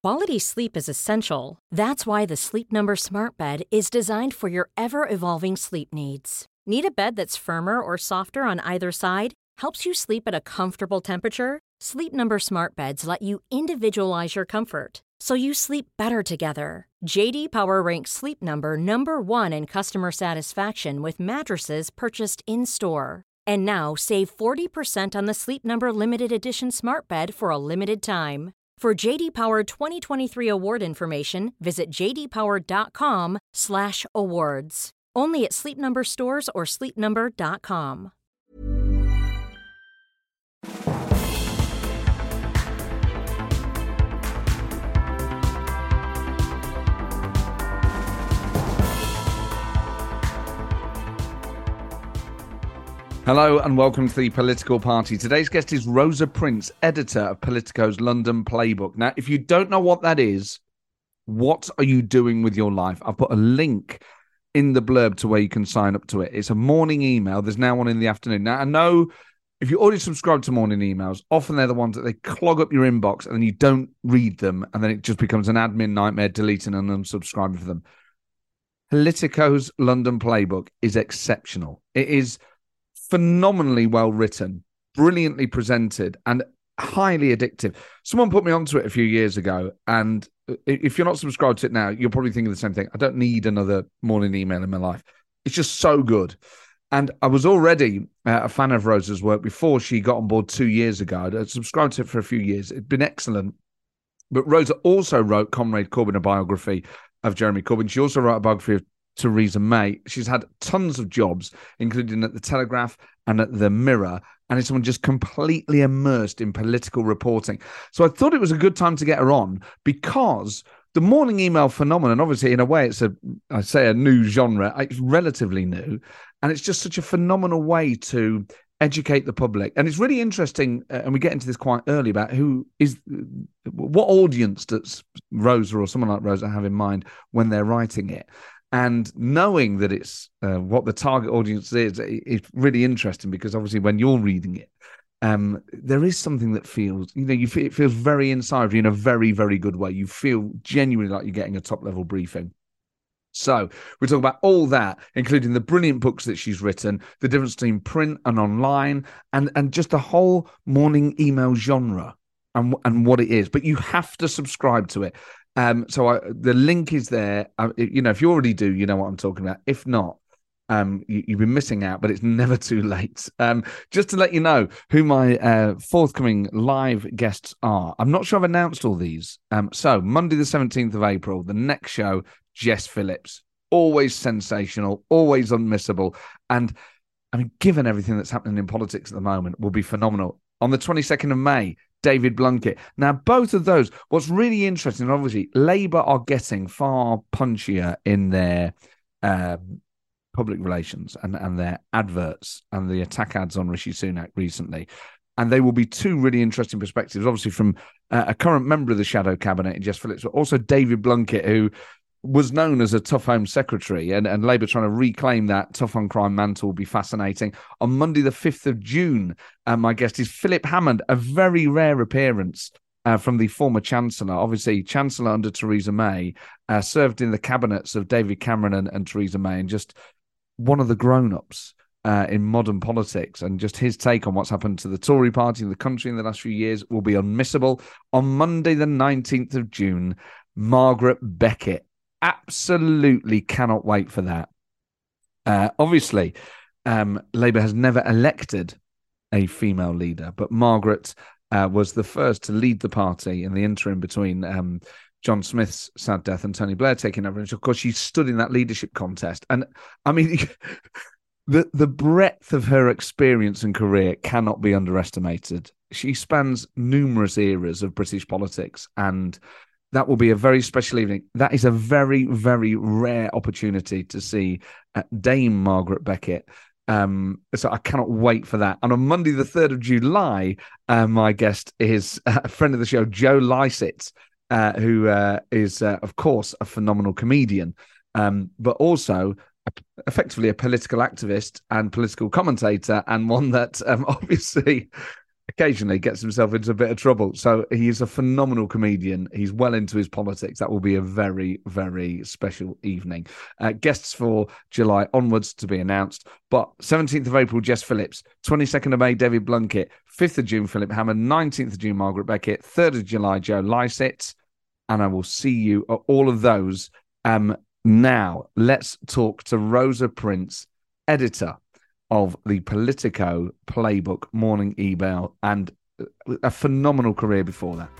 Quality sleep is essential. That's why the Sleep Number Smart Bed is designed for your ever-evolving sleep needs. Need a bed that's firmer or softer on either side? Helps you sleep at a comfortable temperature? Sleep Number Smart Beds let you individualize your comfort, so you sleep better together. J.D. Power ranks Sleep Number number one in customer satisfaction with mattresses purchased in-store. And now, save 40% on the Sleep Number Limited Edition Smart Bed for a limited time. For J.D. Power 2023 award information, visit jdpower.com/awards. Only at Sleep Number stores or sleepnumber.com. Hello and welcome to the Political Party. Today's guest is Rosa Prince, editor of Politico's London Playbook. Now, if you don't know what that is, what are you doing with your life? I've put a link in the blurb to where you can sign up to it. It's a morning email. There's now one in the afternoon. Now, I know if you already subscribe to morning emails, often they're the ones that they clog up your inbox and then you don't read them and then it just becomes an admin nightmare deleting and unsubscribing for them. Politico's London Playbook is exceptional. It is phenomenally well written, brilliantly presented, and highly addictive. Someone put me onto it a few years ago, and if you're not subscribed to it now, you're probably thinking the same thing. I don't need another morning email in my life. It's just so good. And I was already a fan of Rosa's work before she got on board 2 years ago. I'd subscribed to it for a few years. It'd been excellent. But Rosa also wrote Comrade Corbyn, a biography of Jeremy Corbyn. She also wrote a biography of Theresa May. She's had tons of jobs, including at the Telegraph and at the Mirror, and is someone just completely immersed in political reporting. So I thought it was a good time to get her on because the morning email phenomenon, obviously, in a way, it's a new genre. It's relatively new, and it's just such a phenomenal way to educate the public. And it's really interesting, and we get into this quite early, about what audience does Rosa or someone like Rosa have in mind when they're writing it. And knowing that it's what the target audience is, it's really interesting because obviously when you're reading it, there is something that feels, it feels very inside of you in a very, very good way. You feel genuinely like you're getting a top-level briefing. So we talk about all that, including the brilliant books that she's written, the difference between print and online, and just the whole morning email genre and what it is. But you have to subscribe to it. The link is there. If you already do, you know what I'm talking about. If not, you've been missing out, but it's never too late. Just to let you know who my forthcoming live guests are. I'm not sure I've announced all these. So Monday the 17th of April, the next show, Jess Phillips. Always sensational, always unmissable. And I mean, given everything that's happening in politics at the moment, will be phenomenal. On the 22nd of May, David Blunkett. Now, both of those, what's really interesting, obviously, Labour are getting far punchier in their public relations and their adverts and the attack ads on Rishi Sunak recently. And they will be two really interesting perspectives, obviously, from a current member of the Shadow Cabinet, Jess Phillips, but also David Blunkett, who was known as a tough Home Secretary, and Labour trying to reclaim that tough on crime mantle will be fascinating. On Monday, the 5th of June, my guest is Philip Hammond, a very rare appearance from the former Chancellor. Obviously, Chancellor under Theresa May, served in the cabinets of David Cameron and Theresa May, and just one of the grown-ups in modern politics, and just his take on what's happened to the Tory party in the country in the last few years will be unmissable. On Monday, the 19th of June, Margaret Beckett. Absolutely cannot wait for that. Obviously, Labour has never elected a female leader, but Margaret was the first to lead the party in the interim between John Smith's sad death and Tony Blair taking over. And of course, she stood in that leadership contest. And I mean, the breadth of her experience and career cannot be underestimated. She spans numerous eras of British politics, and that will be a very special evening. That is a very, very rare opportunity to see Dame Margaret Beckett. So I cannot wait for that. And on Monday, the 3rd of July, my guest is a friend of the show, Joe Lycett, who is, of course, a phenomenal comedian, but also effectively a political activist and political commentator, and one that obviously occasionally gets himself into a bit of trouble. So he is a phenomenal comedian. He's well into his politics. That will be a very, very special evening. Guests for July onwards to be announced. But 17th of April, Jess Phillips. 22nd of May, David Blunkett. 5th of June, Philip Hammond. 19th of June, Margaret Beckett. 3rd of July, Joe Lycett. And I will see you at all of those. Now, let's talk to Rosa Prince, editor of the Politico Playbook Morning Email, and a phenomenal career before that.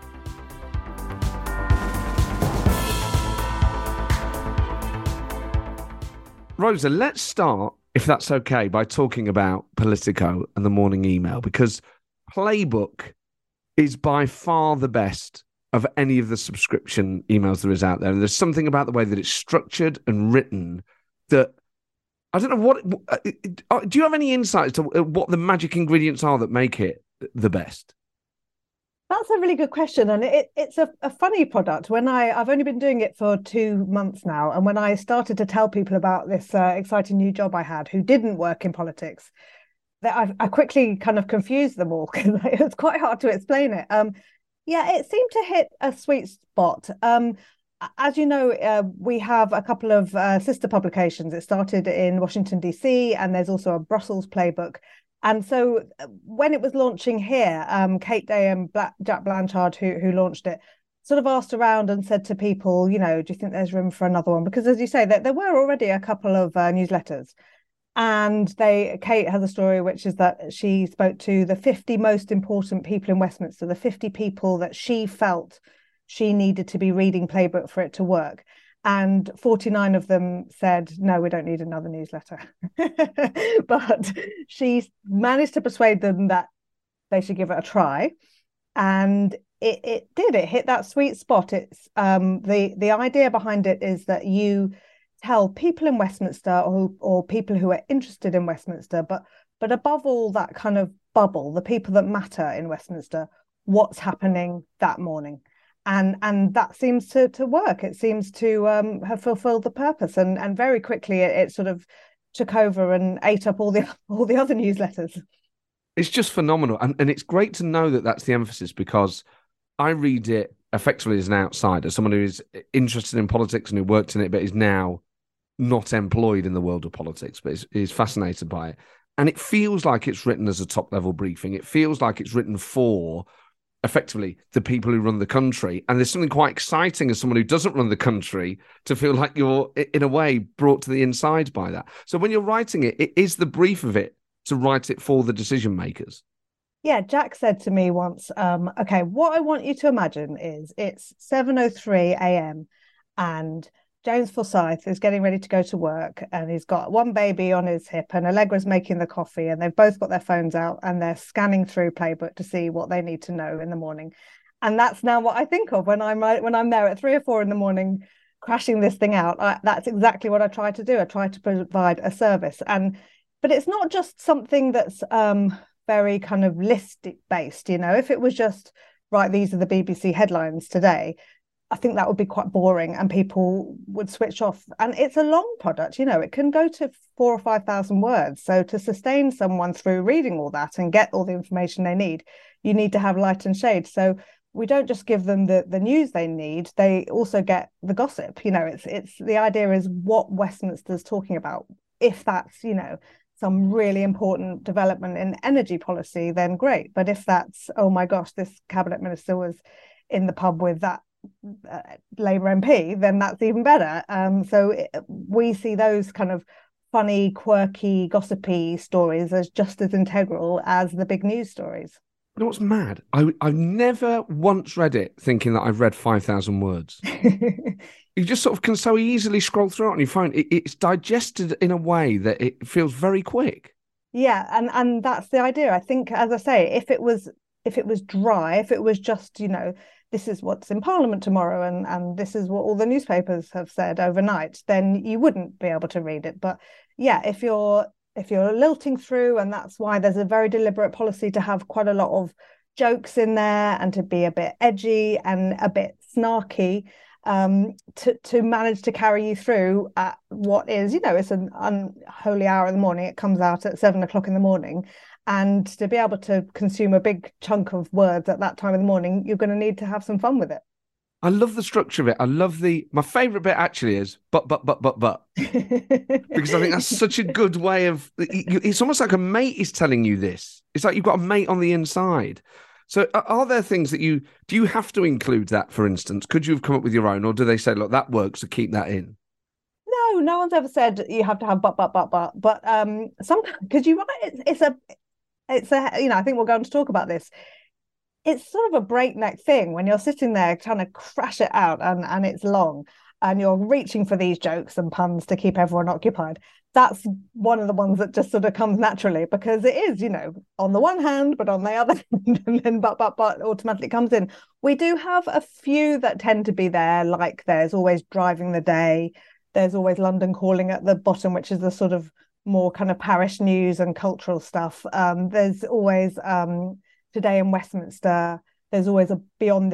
Rosa, let's start, if that's okay, by talking about Politico and the Morning Email, because Playbook is by far the best of any of the subscription emails there is out there. And there's something about the way that it's structured and written that I don't know do you have any insight as to what the magic ingredients are that make it the best? That's a really good question. And it's a funny product. When I've only been doing it for 2 months now. And when I started to tell people about this exciting new job I had who didn't work in politics, that I quickly kind of confused them all because it was quite hard to explain it. Yeah, it seemed to hit a sweet spot. As you know, we have a couple of sister publications. It started in Washington, D.C., and there's also a Brussels playbook. And so when it was launching here, Kate Day and Jack Blanchard, who launched it, sort of asked around and said to people, do you think there's room for another one? Because as you say, there were already a couple of newsletters. And Kate has a story, which is that she spoke to the 50 most important people in Westminster, the 50 people that she felt she needed to be reading Playbook for it to work. And 49 of them said, no, we don't need another newsletter. But she managed to persuade them that they should give it a try. And it did. It hit that sweet spot. It's the idea behind it is that you tell people in Westminster or people who are interested in Westminster, but above all that kind of bubble, the people that matter in Westminster, what's happening that morning. And that seems to work. It seems to have fulfilled the purpose. And very quickly it sort of took over and ate up all the other newsletters. It's just phenomenal. And it's great to know that that's the emphasis, because I read it effectively as an outsider, someone who is interested in politics and who worked in it, but is now not employed in the world of politics, but is fascinated by it. And it feels like it's written as a top-level briefing. It feels like it's written for, effectively, the people who run the country. And there's something quite exciting as someone who doesn't run the country to feel like you're, in a way, brought to the inside by that. So when you're writing it, it is the brief of it to write it for the decision makers. Yeah, Jack said to me once, okay, what I want you to imagine is it's 7:03 a.m. and James Forsyth is getting ready to go to work, and he's got one baby on his hip, and Allegra's making the coffee, and they've both got their phones out and they're scanning through Playbook to see what they need to know in the morning. And that's now what I think of when I'm there at 3 or 4 in the morning, crashing this thing out. That's exactly what I try to do. I try to provide a service, but it's not just something that's very kind of list based. If it was just right, these are the BBC headlines today, I think that would be quite boring and people would switch off. And it's a long product, it can go to 4,000 or 5,000 words. So to sustain someone through reading all that and get all the information they need, you need to have light and shade. So we don't just give them the news they need, they also get the gossip. It's the idea is what Westminster's talking about. If that's, some really important development in energy policy, then great. But if that's, oh my gosh, this cabinet minister was in the pub with that Labour MP, then that's even better. We see those kind of funny, quirky, gossipy stories as just as integral as the big news stories. You know what's mad? I've never once read it thinking that I've read 5,000 words. You just sort of can so easily scroll through it on your phone. It's digested in a way that it feels very quick. Yeah, and that's the idea. I think, as I say, if it was dry, if it was just, this is what's in Parliament tomorrow and this is what all the newspapers have said overnight, then you wouldn't be able to read it. But yeah, if you're lilting through, and that's why there's a very deliberate policy to have quite a lot of jokes in there and to be a bit edgy and a bit snarky, to manage to carry you through at what is, it's an unholy hour in the morning. It comes out at 7 o'clock in the morning, And to be able to consume a big chunk of words at that time of the morning, you're going to need to have some fun with it. I love the structure of it. I love my favorite bit actually is but. Because I think that's such a good way of, it's almost like a mate is telling you this. It's like you've got a mate on the inside. So are there things that do you have to include that, for instance? Could you have come up with your own, or do they say, look, that works, so keep that in? No one's ever said you have to have but sometimes, because you're right, it's a, I think we're going to talk about this. It's sort of a breakneck thing when you're sitting there trying to crash it out, and it's long, and you're reaching for these jokes and puns to keep everyone occupied. That's one of the ones that just sort of comes naturally, because it is, on the one hand, but on the other hand, and then but automatically comes in. We do have a few that tend to be there, like there's always Driving the Day, there's always London Calling at the bottom, which is the sort of more kind of parish news and cultural stuff. There's always Today in Westminster. There's always a Beyond the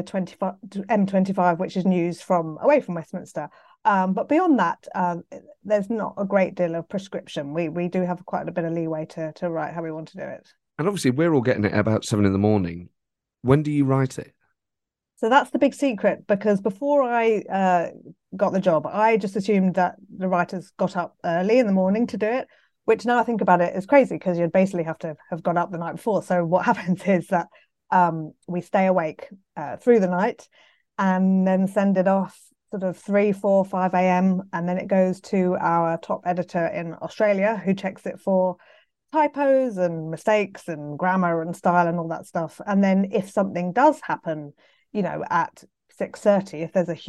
M25, which is news from away from Westminster. But beyond that, there's not a great deal of prescription. We do have quite a bit of leeway to write how we want to do it. And obviously, we're all getting it at about 7 a.m. When do you write it? So that's the big secret, because before I got the job, I just assumed that the writers got up early in the morning to do it, which now I think about it is crazy, because you'd basically have to have got up the night before. So what happens is that we stay awake through the night and then send it off sort of 3, 4, 5 a.m. And then it goes to our top editor in Australia, who checks it for typos and mistakes and grammar and style and all that stuff. And then if something does happen, at 6:30, if there's a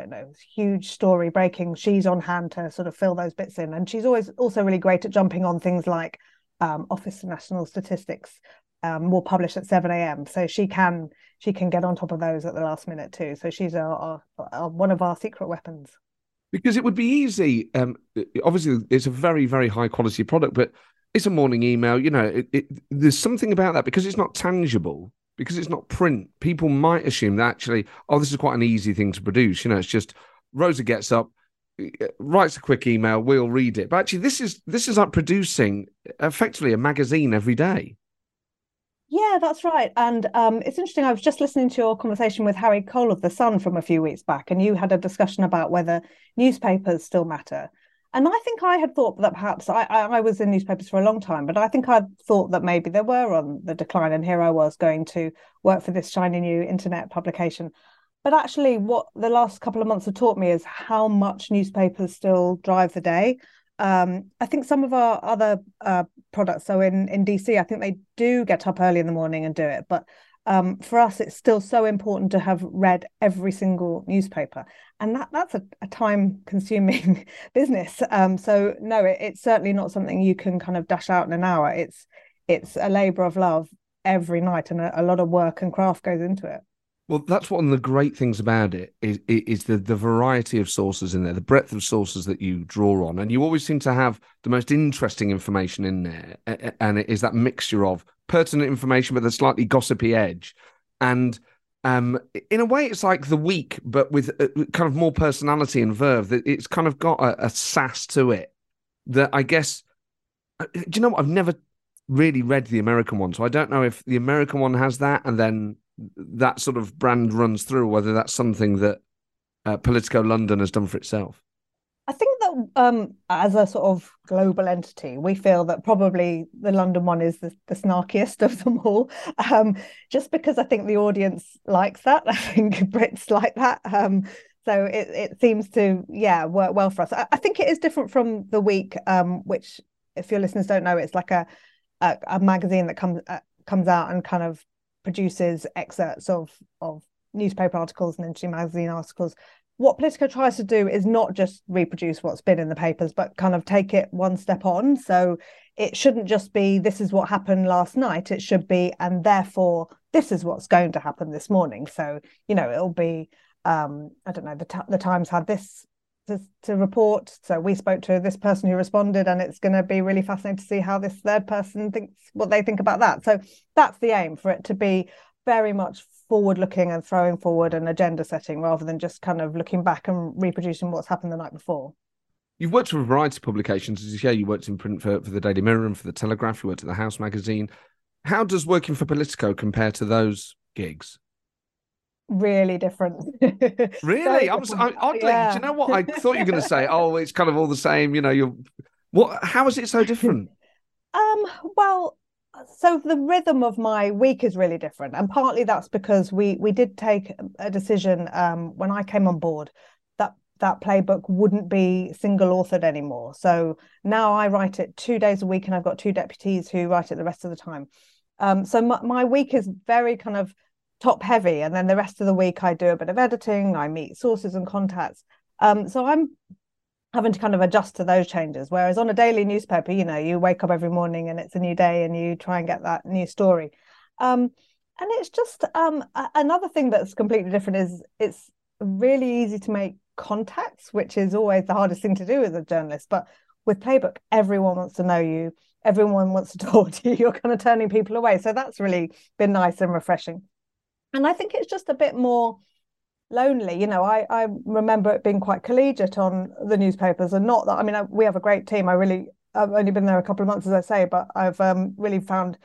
huge story breaking, she's on hand to sort of fill those bits in. And she's always also really great at jumping on things like Office for National Statistics will publish at 7 a.m. So she can get on top of those at the last minute too. So she's one of our secret weapons. Because it would be easy. Obviously, it's a very, very high quality product, but it's a morning email. There's something about that, because it's not tangible, because it's not print. People might assume that actually, this is quite an easy thing to produce. It's just Rosa gets up, writes a quick email, we'll read it. But actually, this is like producing effectively a magazine every day. Yeah, that's right. And it's interesting. I was just listening to your conversation with Harry Cole of The Sun from a few weeks back, and you had a discussion about whether newspapers still matter. And I think I had thought that perhaps I was in newspapers for a long time, but I think I thought that maybe they were on the decline, and here I was going to work for this shiny new internet publication. But actually, what the last couple of months have taught me is how much newspapers still drive the day. I think some of our other products, so in DC, I think they do get up early in the morning and do it. But for us, it's still so important to have read every single newspaper. And that's a time-consuming business. So no, it's certainly not something you can kind of dash out in an hour. It's a labour of love every night, and a lot of work and craft goes into it. Well, that's one of the great things about it is the variety of sources in there, the breadth of sources that you draw on. And you always seem to have the most interesting information in there. And it is that mixture of pertinent information with a slightly gossipy edge. And in a way, it's like The Week, but with kind of more personality and verve. It's kind of got a sass to it that I guess, do you know what? I've never really read the American one. So I don't know if the American one has that and then that sort of brand runs through, whether that's something that Politico London has done for itself. I think that as a sort of global entity, we feel that probably the London one is the snarkiest of them all, just because I think the audience likes that. I think Brits like that. So it seems to, work well for us. I think it is different from The Week, which, if your listeners don't know, it's like a magazine that comes out and kind of produces excerpts of newspaper articles and interesting magazine articles. What Politico tries to do is not just reproduce what's been in the papers, but kind of take it one step on. So it shouldn't just be, this is what happened last night. It should be, and therefore, this is what's going to happen this morning. So, it'll be, I don't know, the Times had this to report. So we spoke to this person who responded, and it's going to be really fascinating to see how this third person thinks, what they think about that. So that's the aim, for it to be very much forward looking and throwing forward an agenda setting, rather than just kind of looking back and reproducing what's happened the night before. You've worked for a variety of publications, as you say. You worked in print for the Daily Mirror and for the Telegraph. You worked at the House magazine. How does working for Politico compare to those gigs? Really different. Really? Very different. Oddly, do Yeah. you know what? I thought you were going to say, oh, it's kind of all the same. You know, how is it so different? Um, well, so the rhythm of my week is really different, and partly that's because we did take a decision when I came on board that that playbook wouldn't be single authored anymore. So now I write it 2 days a week, and I've got two deputies who write it the rest of the time. So my week is very kind of top heavy, and then the rest of the week I do a bit of editing, I meet sources and contacts. So I'm having to kind of adjust to those changes. Whereas on a daily newspaper, you know, you wake up every morning and it's a new day and you try and get that new story. And it's just another thing that's completely different is it's really easy to make contacts, which is always the hardest thing to do as a journalist. But with Playbook, everyone wants to know you. Everyone wants to talk to you. You're kind of turning people away. So that's really been nice and refreshing. And I think it's just a bit more lonely. You know, I remember it being quite collegiate on the newspapers, and not that, I mean, we have a great team. I've only been there a couple of months, as I say, but I've really found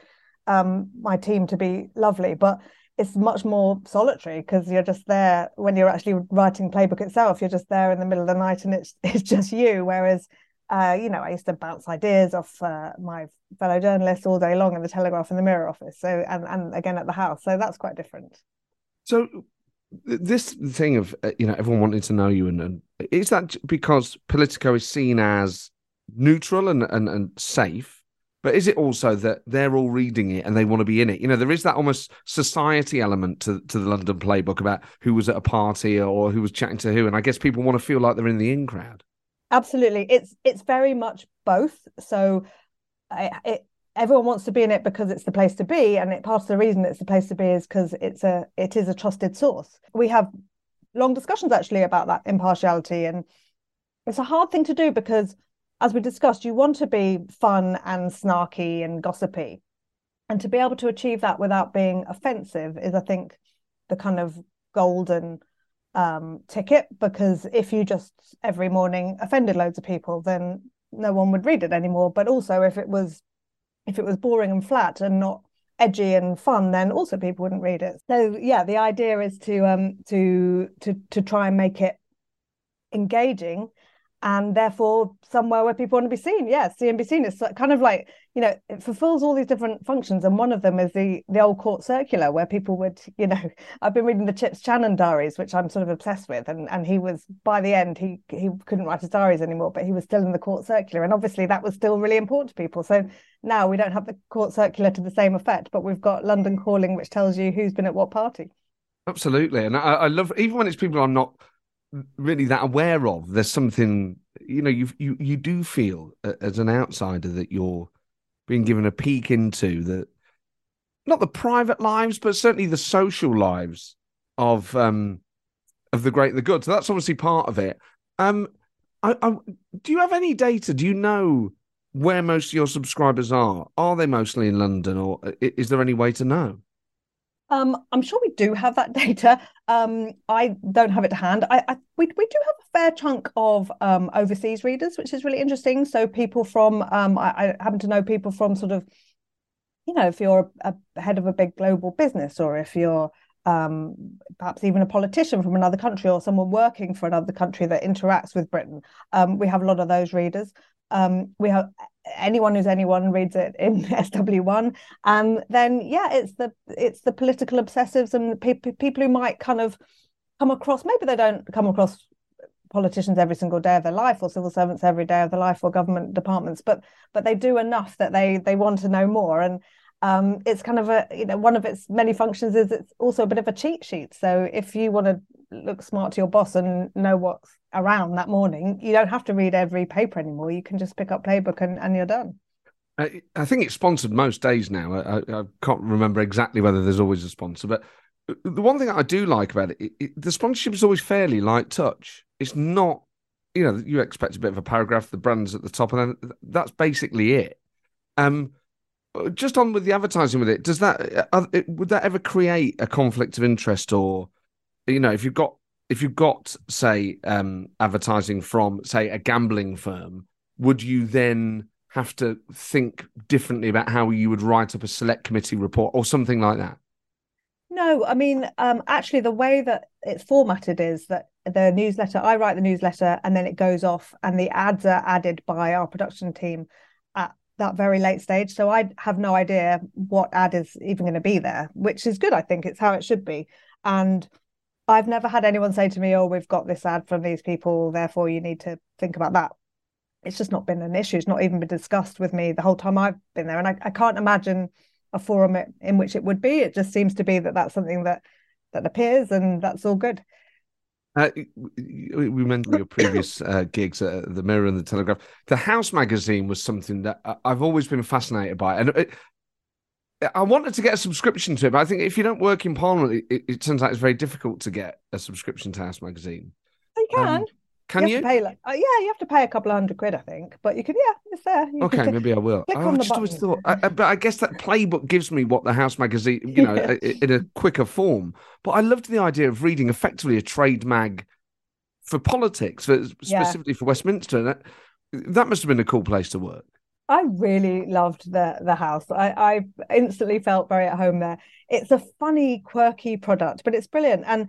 my team to be lovely. But it's much more solitary because you're just there when you're actually writing Playbook itself. You're just there in the middle of the night and it's just you. Whereas, you know, I used to bounce ideas off my fellow journalists all day long in the Telegraph and the Mirror office. So, and again at the House. So that's quite different. So this thing of, you know, everyone wanting to know you, and is that because Politico is seen as neutral and safe? But is it also that they're all reading it and they want to be in it? You know, there is that almost society element to the London Playbook about who was at a party or who was chatting to who. And I guess people want to feel like they're in the in crowd. Absolutely. It's very much both. So everyone wants to be in it because it's the place to be. And part of the reason it's the place to be is because it is a trusted source. We have long discussions actually about that impartiality. And it's a hard thing to do because, as we discussed, you want to be fun and snarky and gossipy. And to be able to achieve that without being offensive is, I think, the kind of golden ticket. Because if you just every morning offended loads of people, then no one would read it anymore. But also if it was boring and flat and not edgy and fun, then also people wouldn't read it. So yeah, the idea is to try and make it engaging, and therefore somewhere where people want to be seen. Yeah, see and be seen. It's kind of like, you know, it fulfills all these different functions, and one of them is the old court circular where people would, you know, I've been reading the Chips Channon diaries, which I'm sort of obsessed with, and he was, by the end, he couldn't write his diaries anymore, but he was still in the court circular, and obviously that was still really important to people. So now we don't have the court circular to the same effect, but we've got London Calling, which tells you who's been at what party. Absolutely. And I love, even when it's people I'm not really that aware of, there's something, you know, you do feel as an outsider that you're being given a peek into not the private lives, but certainly the social lives of the great and the good. So that's obviously part of it. Do you have any data? Do you know where most of your subscribers are? Are they mostly in London, or is there any way to know? I'm sure we do have that data. I don't have it to hand. We do have a fair chunk of overseas readers, which is really interesting. So people from I happen to know people from sort of, you know, if you're a head of a big global business, or if you're perhaps even a politician from another country, or someone working for another country that interacts with Britain. We have a lot of those readers. We have anyone who's anyone reads it in SW1, and then yeah, it's the political obsessives and people who might kind of come across, maybe they don't come across politicians every single day of their life, or civil servants every day of their life, or government departments, but they do enough that they want to know more. And it's kind of a, you know, one of its many functions is it's also a bit of a cheat sheet. So if you want to look smart to your boss and know what's around that morning, you don't have to read every paper anymore. You can just pick up Playbook and you're done. I think it's sponsored most days now. I can't remember exactly whether there's always a sponsor, but the one thing I do like about it, the sponsorship is always fairly light touch. It's not, you know, you expect a bit of a paragraph, the brand's at the top, and then that's basically it. Just on with the advertising with it, would that ever create a conflict of interest, or, you know, if you've got, if you got, say, advertising from, say, a gambling firm, would you then have to think differently about how you would write up a select committee report or something like that? No, I mean, actually, the way that it's formatted is that the newsletter, I write the newsletter and then it goes off and the ads are added by our production team at that very late stage. So I have no idea what ad is even going to be there, which is good. I think it's how it should be. And I've never had anyone say to me, oh, we've got this ad from these people, therefore you need to think about that. It's just not been an issue. It's not even been discussed with me the whole time I've been there. And I can't imagine a forum in which it would be. It just seems to be that that's something that appears, and that's all good. We mentioned your previous gigs at the Mirror and the Telegraph. The House magazine was something that I've always been fascinated by, and I wanted to get a subscription to it, but I think if you don't work in Parliament, it turns out it's very difficult to get a subscription to House magazine. You can. Can you? Pay, yeah, you have to pay a couple of £100, I think. But you can, yeah, it's there. Okay, maybe I will. I just always thought, but I guess that Playbook gives me what the House magazine, in a quicker form. But I loved the idea of reading effectively a trade mag for politics, specifically for Westminster. That must have been a cool place to work. I really loved the House. I instantly felt very at home there. It's a funny, quirky product, but it's brilliant. And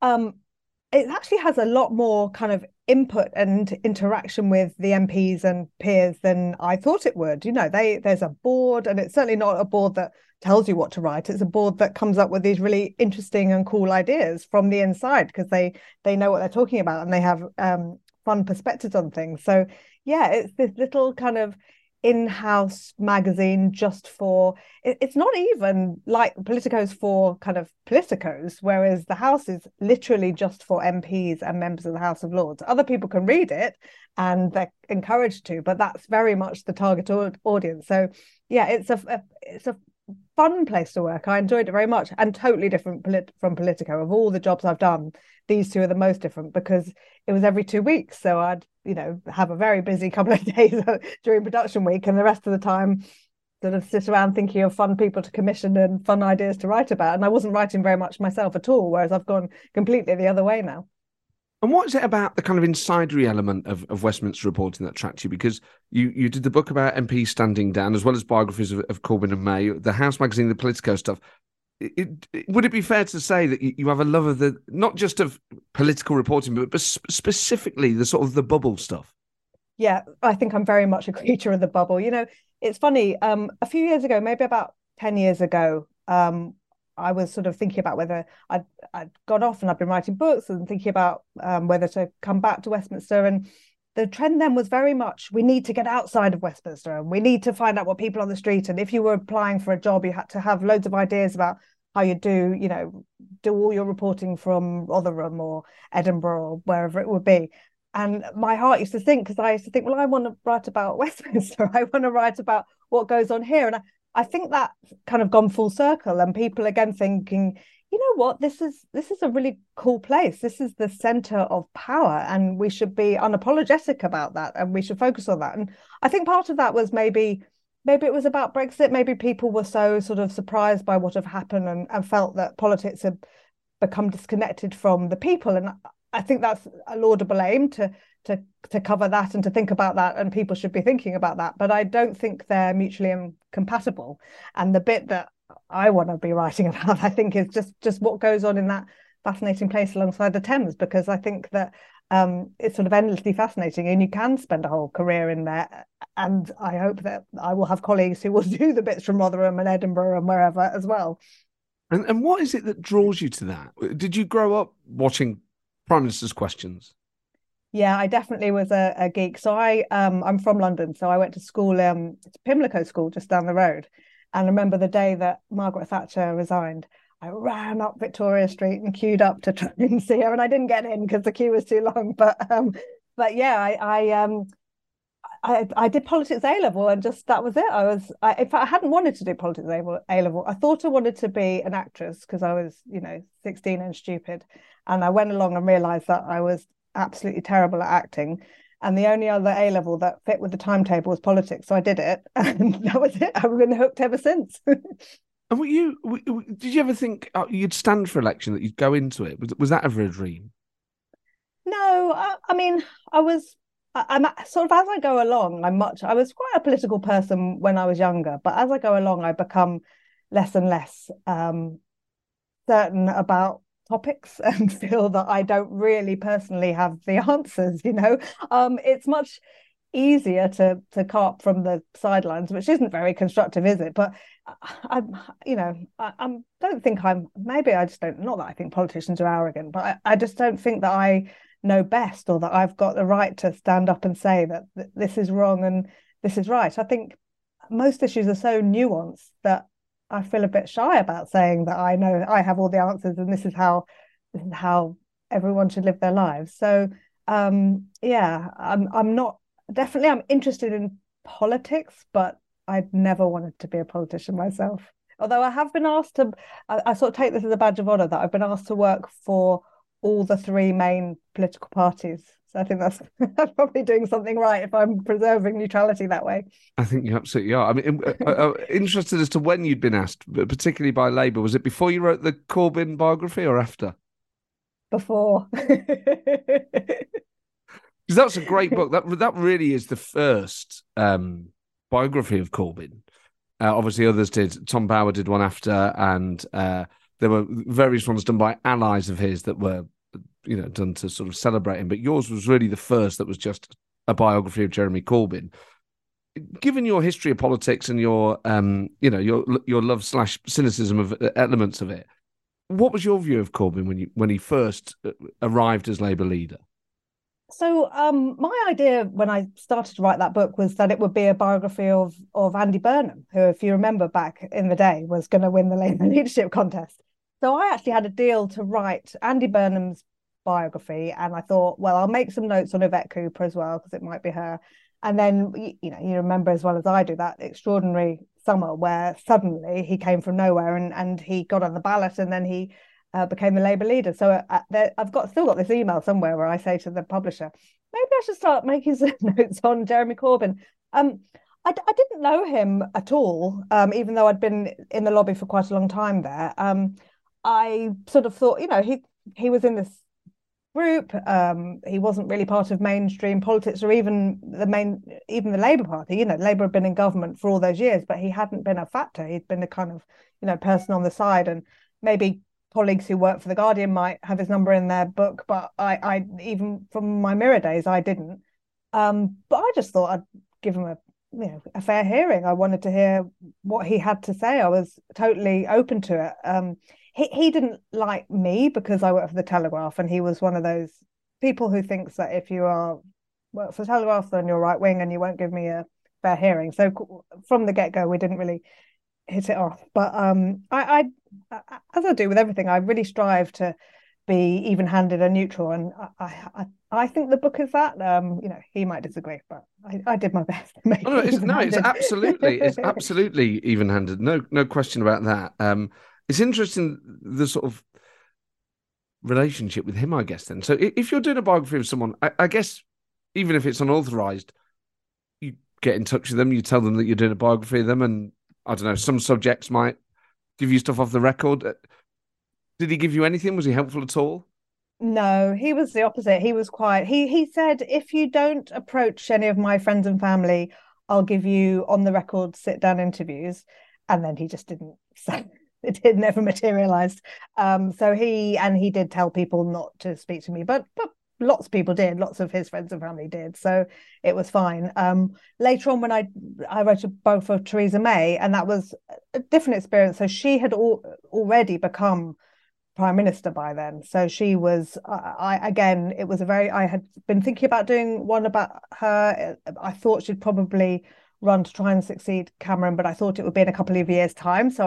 it actually has a lot more kind of input and interaction with the MPs and peers than I thought it would. There's a board, and it's certainly not a board that tells you what to write. It's a board that comes up with these really interesting and cool ideas from the inside, because they know what they're talking about and they have fun perspectives on things. So yeah, it's this little kind of in-house magazine just for, it's not even like Politico's for kind of politicos, whereas the House is literally just for MPs and members of the House of Lords. Other people can read it and they're encouraged to, but that's very much the target audience. So yeah, it's a fun place to work. I enjoyed it very much, and totally different from Politico. Of all the jobs I've done, these two are the most different, because it was every 2 weeks. So I'd, have a very busy couple of days during production week, and the rest of the time sort of sit around thinking of fun people to commission and fun ideas to write about. And I wasn't writing very much myself at all, whereas I've gone completely the other way now. And what is it about the kind of insidery element of Westminster reporting that attracts you? Because you did the book about MPs standing down, as well as biographies of Corbyn and May, the House magazine, the Politico stuff. Would it be fair to say that you have a love of not just of political reporting, but specifically the sort of the bubble stuff? Yeah, I think I'm very much a creature of the bubble. It's funny. A few years ago, maybe about 10 years ago, I was sort of thinking about whether I'd gone off and I'd been writing books and thinking about whether to come back to Westminster. And the trend then was very much, we need to get outside of Westminster and we need to find out what people on the street. And if you were applying for a job, you had to have loads of ideas about how you do all your reporting from Rotherham or Edinburgh or wherever it would be. And my heart used to think, because I used to think, well, I want to write about Westminster. I want to write about what goes on here. And I think that's kind of gone full circle, and people again thinking, you know what, this is a really cool place. This is the center of power, and we should be unapologetic about that, and we should focus on that. And I think part of that was maybe it was about Brexit. Maybe people were so sort of surprised by what had happened and felt that politics had become disconnected from the people. And I think that's a laudable aim to cover that and to think about that, and people should be thinking about that. But I don't think they're mutually incompatible. And the bit that I want to be writing about, I think, is just what goes on in that fascinating place alongside the Thames, because I think that it's sort of endlessly fascinating, and you can spend a whole career in there. And I hope that I will have colleagues who will do the bits from Rotherham and Edinburgh and wherever as well. And what is it that draws you to that? Did you grow up watching Prime Minister's Questions? Yeah, I definitely was a geek. So I'm from London, so I went to school, it's Pimlico School just down the road. And I remember the day that Margaret Thatcher resigned, I ran up Victoria Street and queued up to try and see her, and I didn't get in because the queue was too long. But yeah, I did politics A level, and just that was it. In fact, I hadn't wanted to do politics A level. I thought I wanted to be an actress because I was 16 and stupid, and I went along and realised that I was absolutely terrible at acting. And the only other A level that fit with the timetable was politics. So I did it, and that was it. I've been hooked ever since. And did you ever think you'd stand for election, that you'd go into it? Was that ever a dream? No, I mean, I'm sort of as I go along, I was quite a political person when I was younger, but as I go along, I become less and less certain about topics and feel that I don't really personally have the answers, you know. It's much easier to carp from the sidelines, which isn't very constructive, is it? But I'm, you know, I'm don't think I'm. Maybe I just don't. Not that I think politicians are arrogant, but I just don't think that I know best or that I've got the right to stand up and say that this is wrong and this is right. I think most issues are so nuanced that I feel a bit shy about saying that I know I have all the answers and this is how everyone should live their lives. So yeah, I'm not definitely I'm interested in politics, but I'd never wanted to be a politician myself. Although I have been asked to, I sort of take this as a badge of honor that I've been asked to work for all the three main political parties. So I think that's I'm probably doing something right if I'm preserving neutrality that way. I think you absolutely are. I mean, interested as to when you'd been asked, but particularly by Labour. Was it before you wrote the Corbyn biography or after? Before. Because that's a great book. That really is the first biography of Corbyn. Obviously, others did. Tom Bower did one after, and there were various ones done by allies of his that were, done to sort of celebrate him. But yours was really the first that was just a biography of Jeremy Corbyn. Given your history of politics and your, your love / cynicism of elements of it, what was your view of Corbyn when he first arrived as Labour leader? So my idea when I started to write that book was that it would be a biography of Andy Burnham, who, if you remember back in the day, was going to win the Labour leadership contest. So I actually had a deal to write Andy Burnham's biography, and I thought, well, I'll make some notes on Yvette Cooper as well, because it might be her. And then, you remember as well as I do that extraordinary summer where suddenly he came from nowhere and he got on the ballot, and then he became the Labour leader. So I've still got this email somewhere where I say to the publisher, maybe I should start making some notes on Jeremy Corbyn. I didn't know him at all, even though I'd been in the lobby for quite a long time there. I sort of thought, he was in this group. He wasn't really part of mainstream politics or even the Labour Party. Labour had been in government for all those years, but he hadn't been a factor. He'd been a kind of, person on the side, and maybe colleagues who work for The Guardian might have his number in their book, but I even from my Mirror days, I didn't. But I just thought I'd give him a fair hearing. I wanted to hear what he had to say. I was totally open to it. He didn't like me because I work for the Telegraph, and he was one of those people who thinks that if you work for the Telegraph, then you're right wing and you won't give me a fair hearing. So from the get go, we didn't really hit it off. But I as I do with everything, I really strive to be even-handed and neutral, and I think the book is that. He might disagree, but I did my best to make it. It's absolutely even-handed. No question about that. It's interesting, the sort of relationship with him, I guess, then. So if you're doing a biography of someone, I guess, even if it's unauthorized, you get in touch with them, you tell them that you're doing a biography of them, and I don't know, some subjects might give you stuff off the record. Did he give you anything? Was he helpful at all? No, he was the opposite. He was quiet. He said, if you don't approach any of my friends and family, I'll give you on the record sit-down interviews. And then he just didn't say. It never materialized. So he did tell people not to speak to me, but lots of people did. Lots of his friends and family did. So it was fine. Later on, when I wrote a book for Theresa May, and that was a different experience. So she had already become Prime Minister by then. So she was. I had been thinking about doing one about her. I thought she'd probably run to try and succeed Cameron, but I thought it would be in a couple of years' time. So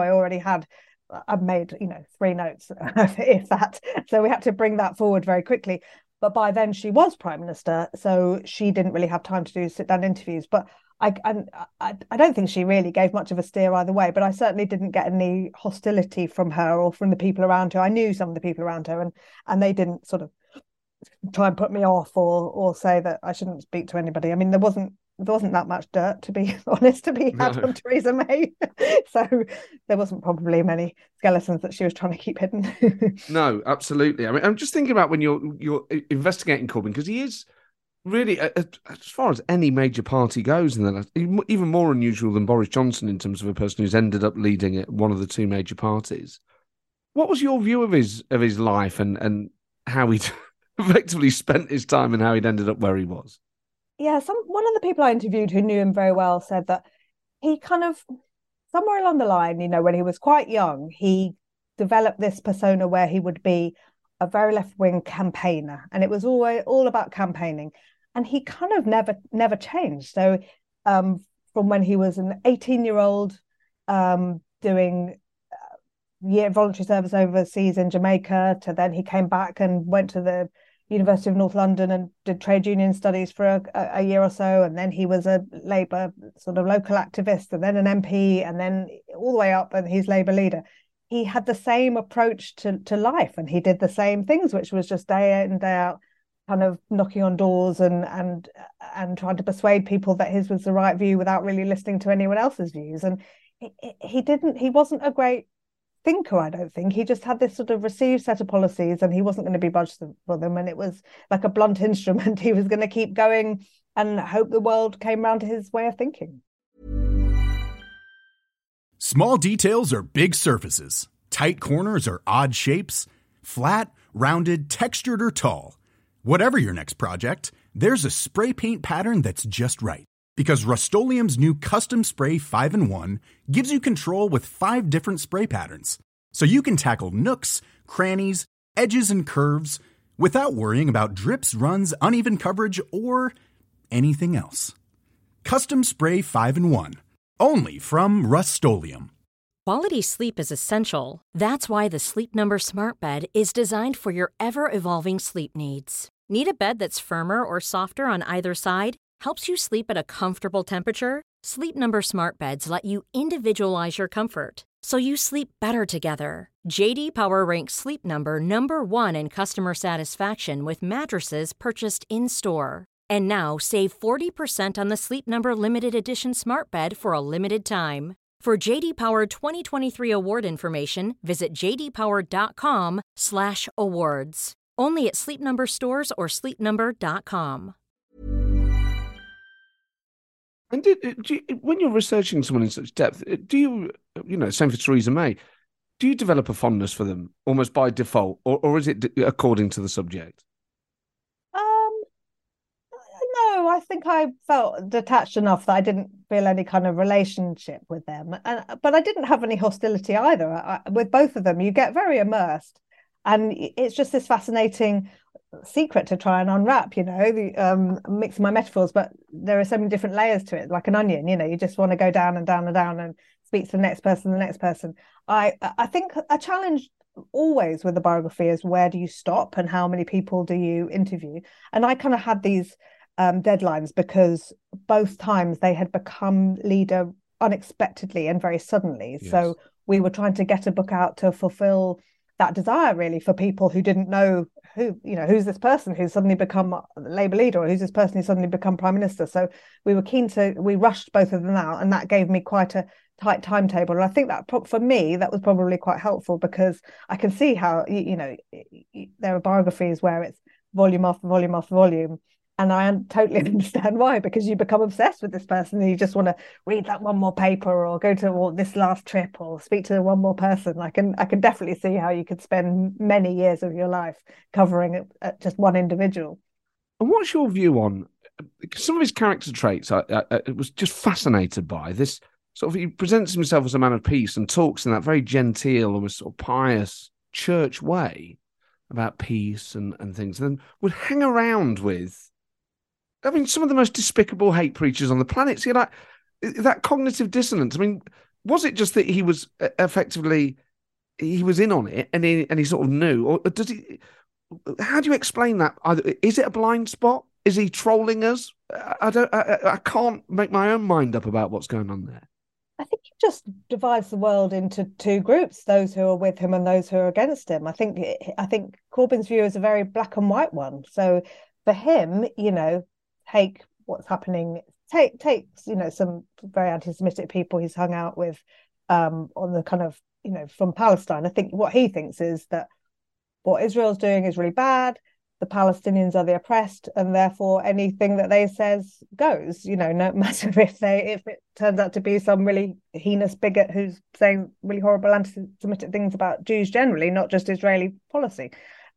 I've made 3 notes, if that. So we had to bring that forward very quickly. But by then she was Prime Minister, so she didn't really have time to do sit-down interviews. But I don't think she really gave much of a steer either way. But I certainly didn't get any hostility from her or from the people around her. I knew some of the people around her, and they didn't sort of try and put me off or say that I shouldn't speak to anybody. I mean, there wasn't there wasn't that much dirt, to be honest, to be had on Theresa May. So there wasn't probably many skeletons that she was trying to keep hidden. No, absolutely. I mean, I'm just thinking about when you're investigating Corbyn, because he is really, as far as any major party goes, and even more unusual than Boris Johnson in terms of a person who's ended up leading one of the two major parties. What was your view of his life and how he'd effectively spent his time and how he'd ended up where he was? Yeah, one of the people I interviewed who knew him very well said that he kind of, somewhere along the line, when he was quite young, he developed this persona where he would be a very left-wing campaigner, and it was always all about campaigning. And he kind of never changed. So from when he was an 18-year-old doing voluntary service overseas in Jamaica, to then he came back and went to the University of North London and did trade union studies for a year or so, and then he was a Labour sort of local activist, and then an MP, and then all the way up, and he's Labour leader. He had the same approach to life, and he did the same things, which was just day in, day out, kind of knocking on doors and trying to persuade people that his was the right view without really listening to anyone else's views. And he wasn't a great thinker, I don't think. He just had this sort of received set of policies, and he wasn't going to be budged for them. And it was like a blunt instrument. He was going to keep going and hope the world came around to his way of thinking. Small details are big surfaces. Tight corners are odd shapes. Flat, rounded, textured, or tall. Whatever your next project, there's a spray paint pattern that's just right. Because Rust-Oleum's new Custom Spray 5-in-1 gives you control with 5 different spray patterns. So you can tackle nooks, crannies, edges, and curves without worrying about drips, runs, uneven coverage, or anything else. Custom Spray 5-in-1. Only from Rust-Oleum. Quality sleep is essential. That's why the Sleep Number Smart Bed is designed for your ever-evolving sleep needs. Need a bed that's firmer or softer on either side? Helps you sleep at a comfortable temperature? Sleep Number Smart Beds let you individualize your comfort, so you sleep better together. J.D. Power ranks Sleep Number number 1 in customer satisfaction with mattresses purchased in-store. And now, save 40% on the Sleep Number Limited Edition Smart Bed for a limited time. For J.D. Power 2023 award information, visit jdpower.com/awards. Only at Sleep Number stores or sleepnumber.com. And when you're researching someone in such depth, do you, same for Theresa May, do you develop a fondness for them almost by default, or is it according to the subject? No, I think I felt detached enough that I didn't feel any kind of relationship with them, but I didn't have any hostility either. With both of them, you get very immersed, and it's just this fascinating secret to try and unwrap. Mixing my metaphors, but there are so many different layers to it, like an onion. You just want to go down and down and down and speak to the next person. I think a challenge always with the biography is, where do you stop and how many people do you interview? And I kind of had these deadlines because both times they had become leader unexpectedly and very suddenly. Yes. So we were trying to get a book out to fulfill that desire, really, for people who didn't know who's this person who's suddenly become Labour leader, or who's this person who's suddenly become Prime Minister. So we rushed both of them out, and that gave me quite a tight timetable. And I think that for me, that was probably quite helpful, because I can see how, there are biographies where it's volume after volume after volume. And I totally understand why, because you become obsessed with this person and you just want to read that one more paper, or go to this last trip, or speak to one more person. I can definitely see how you could spend many years of your life covering just one individual. And what's your view on some of his character traits? I was just fascinated by this. Sort of, he presents himself as a man of peace and talks in that very genteel, almost sort of pious church way about peace and things, and then would hang around with, some of the most despicable hate preachers on the planet. See, that cognitive dissonance. Was it just that he was he was in on it and he sort of knew, or does he? How do you explain that? Is it a blind spot? Is he trolling us? I can't make my own mind up about what's going on there. I think he just divides the world into two groups: those who are with him and those who are against him. I think Corbyn's view is a very black and white one. So for him, take what's happening takes some very anti-Semitic people he's hung out with on the kind of from Palestine. I think what he thinks is that what Israel's doing is really bad. The Palestinians are the oppressed, and therefore anything that they says goes. No matter if it turns out to be some really heinous bigot who's saying really horrible anti-Semitic things about Jews generally, not just Israeli policy.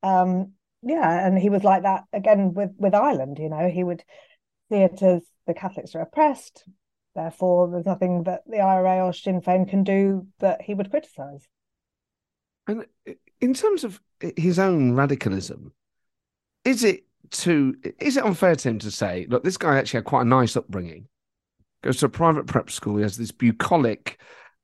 And he was like that again with Ireland. He would see it as the Catholics are oppressed, therefore there's nothing that the IRA or Sinn Féin can do that he would criticise. And in terms of his own radicalism, is it unfair to him to say, look, this guy actually had quite a nice upbringing, goes to a private prep school, he has this bucolic,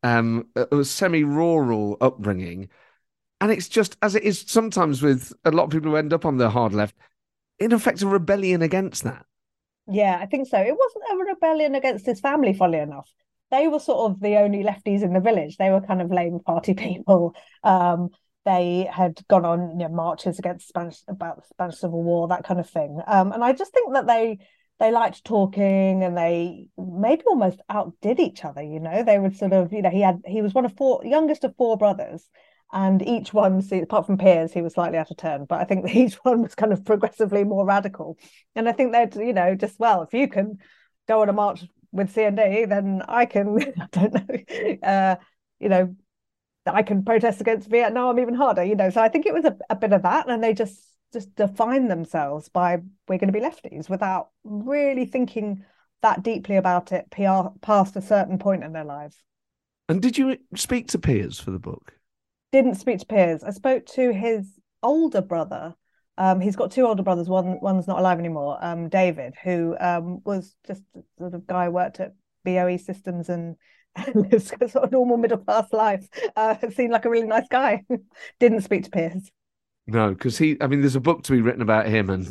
semi-rural upbringing, and it's just, as it is sometimes with a lot of people who end up on the hard left, in effect a rebellion against that. Yeah, I think so. It wasn't a rebellion against his family, funnily enough. They were sort of the only lefties in the village. They were kind of Labour Party people. They had gone on marches against about the Spanish Civil War, that kind of thing. And I just think that they liked talking, and they maybe almost outdid each other. They would sort of, he was youngest of four brothers, and each one, apart from Piers, he was slightly out of turn, but I think that each one was kind of progressively more radical. And I think they'd, if you can go on a march with CND, then I can, I don't know, I can protest against Vietnam even harder, So I think it was a bit of that, and they just defined themselves by, we're going to be lefties, without really thinking that deeply about it past a certain point in their lives. And did you speak to Piers for the book? Didn't speak to Piers. I spoke to his older brother. He's got two older brothers. One's not alive anymore. David, who was just a sort of guy who worked at BOE Systems and lives a sort of normal middle class life. Seemed like a really nice guy. Didn't speak to Piers. No, because there's a book to be written about him, and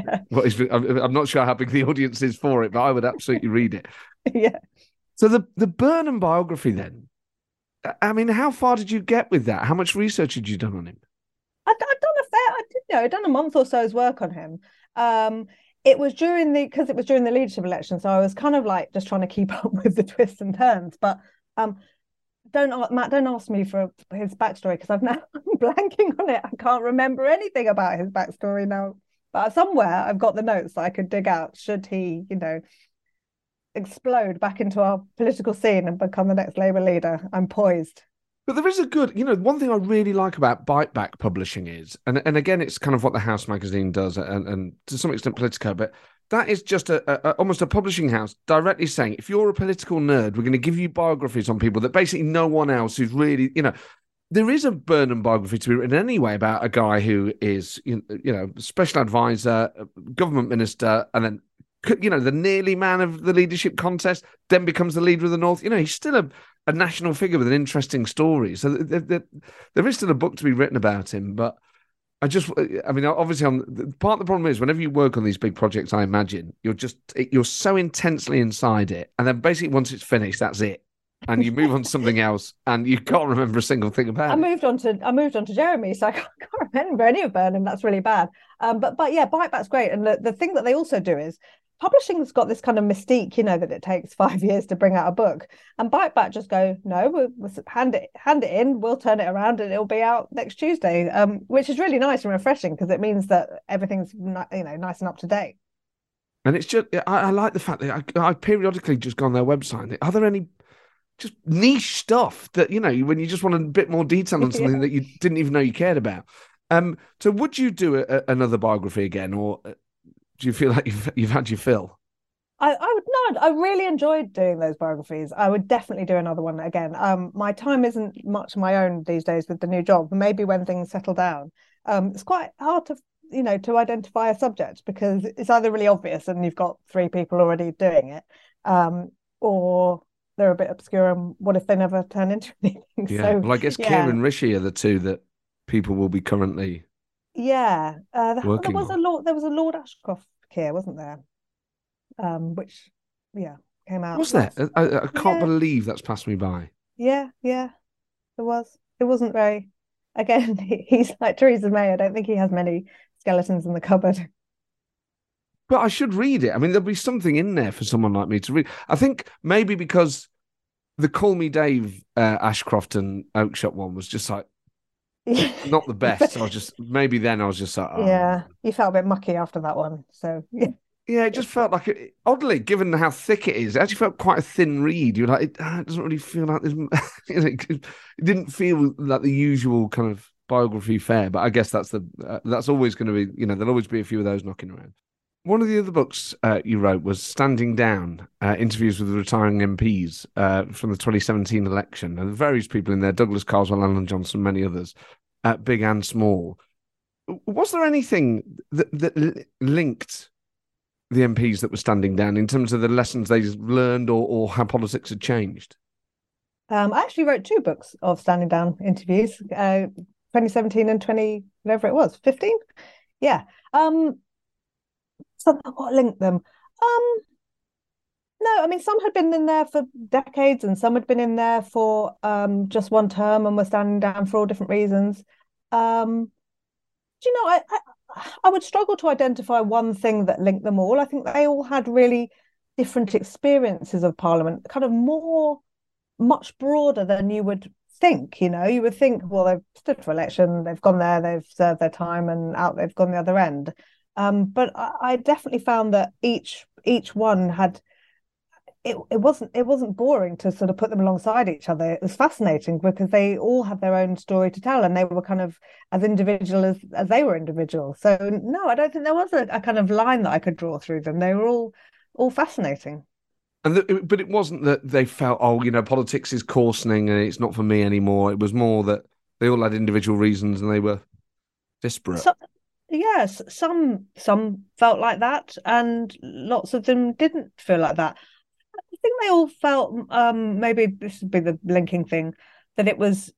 I'm not sure how big the audience is for it, but I would absolutely read it. Yeah. So the Burnham biography, then, how far did you get with that? How much research had you done on him? I'd done a month or so's work on him. It was during the leadership election, so I was kind of like just trying to keep up with the twists and turns. But don't ask me for his backstory, because I'm blanking on it. I can't remember anything about his backstory now. But somewhere I've got the notes that I could dig out should he, explode back into our political scene and become the next Labour leader. I'm poised. But there is a good, one thing I really like about Biteback Publishing is, and again, it's kind of what the House magazine does, and to some extent Politico, but that is just almost a publishing house directly saying, if you're a political nerd, we're going to give you biographies on people that basically no one else who's really, there is a Burnham biography to be written anyway about a guy who is, special advisor, government minister, and then, the nearly man of the leadership contest, then becomes the leader of the North. He's still a national figure with an interesting story. So there is still a book to be written about him. But obviously, part of the problem is whenever you work on these big projects, I imagine you're so intensely inside it, and then basically once it's finished, that's it, and you move on to something else, and you can't remember a single thing about it. I moved on to Jeremy, so I can't remember any of Burnham. That's really bad. But yeah, Biteback's great, and the thing that they also do is, publishing's got this kind of mystique, that it takes 5 years to bring out a book, and Biteback just go, no, we'll hand it in, we'll turn it around, and it'll be out next Tuesday, which is really nice and refreshing, because it means that everything's nice and up to date. And it's just, I like the fact that I periodically just go on their website. Are there any just niche stuff that when you just want a bit more detail on something that you didn't even know you cared about? So would you do another biography again, or do you feel like you've had your fill? I would not. I really enjoyed doing those biographies. I would definitely do another one again. My time isn't much my own these days with the new job. Maybe when things settle down, it's quite hard to to identify a subject, because it's either really obvious and you've got 3 people already doing it, or they're a bit obscure, and what if they never turn into anything? Yeah. So, well, I guess Keir and Rishi are the two that people will be currently. Yeah, there was a Lord Ashcroft Keir, wasn't there? Which came out. Was there? I can't believe that's passed me by. Yeah, there was. It wasn't very. Again, he's like Theresa May. I don't think he has many skeletons in the cupboard. But I should read it. I mean, there'll be something in there for someone like me to read. I think maybe because the Call Me Dave Ashcroft and Oakeshott one was just like not the best. So I was just like, oh. Yeah, you felt a bit mucky after that one. So yeah. Yeah, it just felt like oddly, given how thick it is, it actually felt quite a thin read. You're like, it doesn't really feel like this. It didn't feel like the usual kind of biography fare. But I guess that's always going to be, there'll always be a few of those knocking around. One of the other books you wrote was Standing Down, interviews with retiring MPs from the 2017 election. And various people in there, Douglas Carswell, Alan Johnson, many others, big and small. Was there anything that linked the MPs that were standing down in terms of the lessons they learned or how politics had changed? I actually wrote 2 books of standing down interviews, 2017 and whatever it was, 15? Yeah. So what linked them? No, I mean, some had been in there for decades and some had been in there for just one term and were standing down for all different reasons. I would struggle to identify one thing that linked them all. I think they all had really different experiences of Parliament, kind of much broader than you would think. You would think, well, they've stood for election, they've gone there, they've served their time and out they've gone the other end. But I definitely found that each one had it wasn't boring to sort of put them alongside each other. It was fascinating because they all had their own story to tell and they were kind of as individual as they were individual. So no, I don't think there was a kind of line that I could draw through them. They were all fascinating. But it wasn't that they felt, politics is coarsening and it's not for me anymore. It was more that they all had individual reasons and they were disparate. Yes, some felt like that, and lots of them didn't feel like that. I think they all felt, maybe this would be the linking thing, that it was,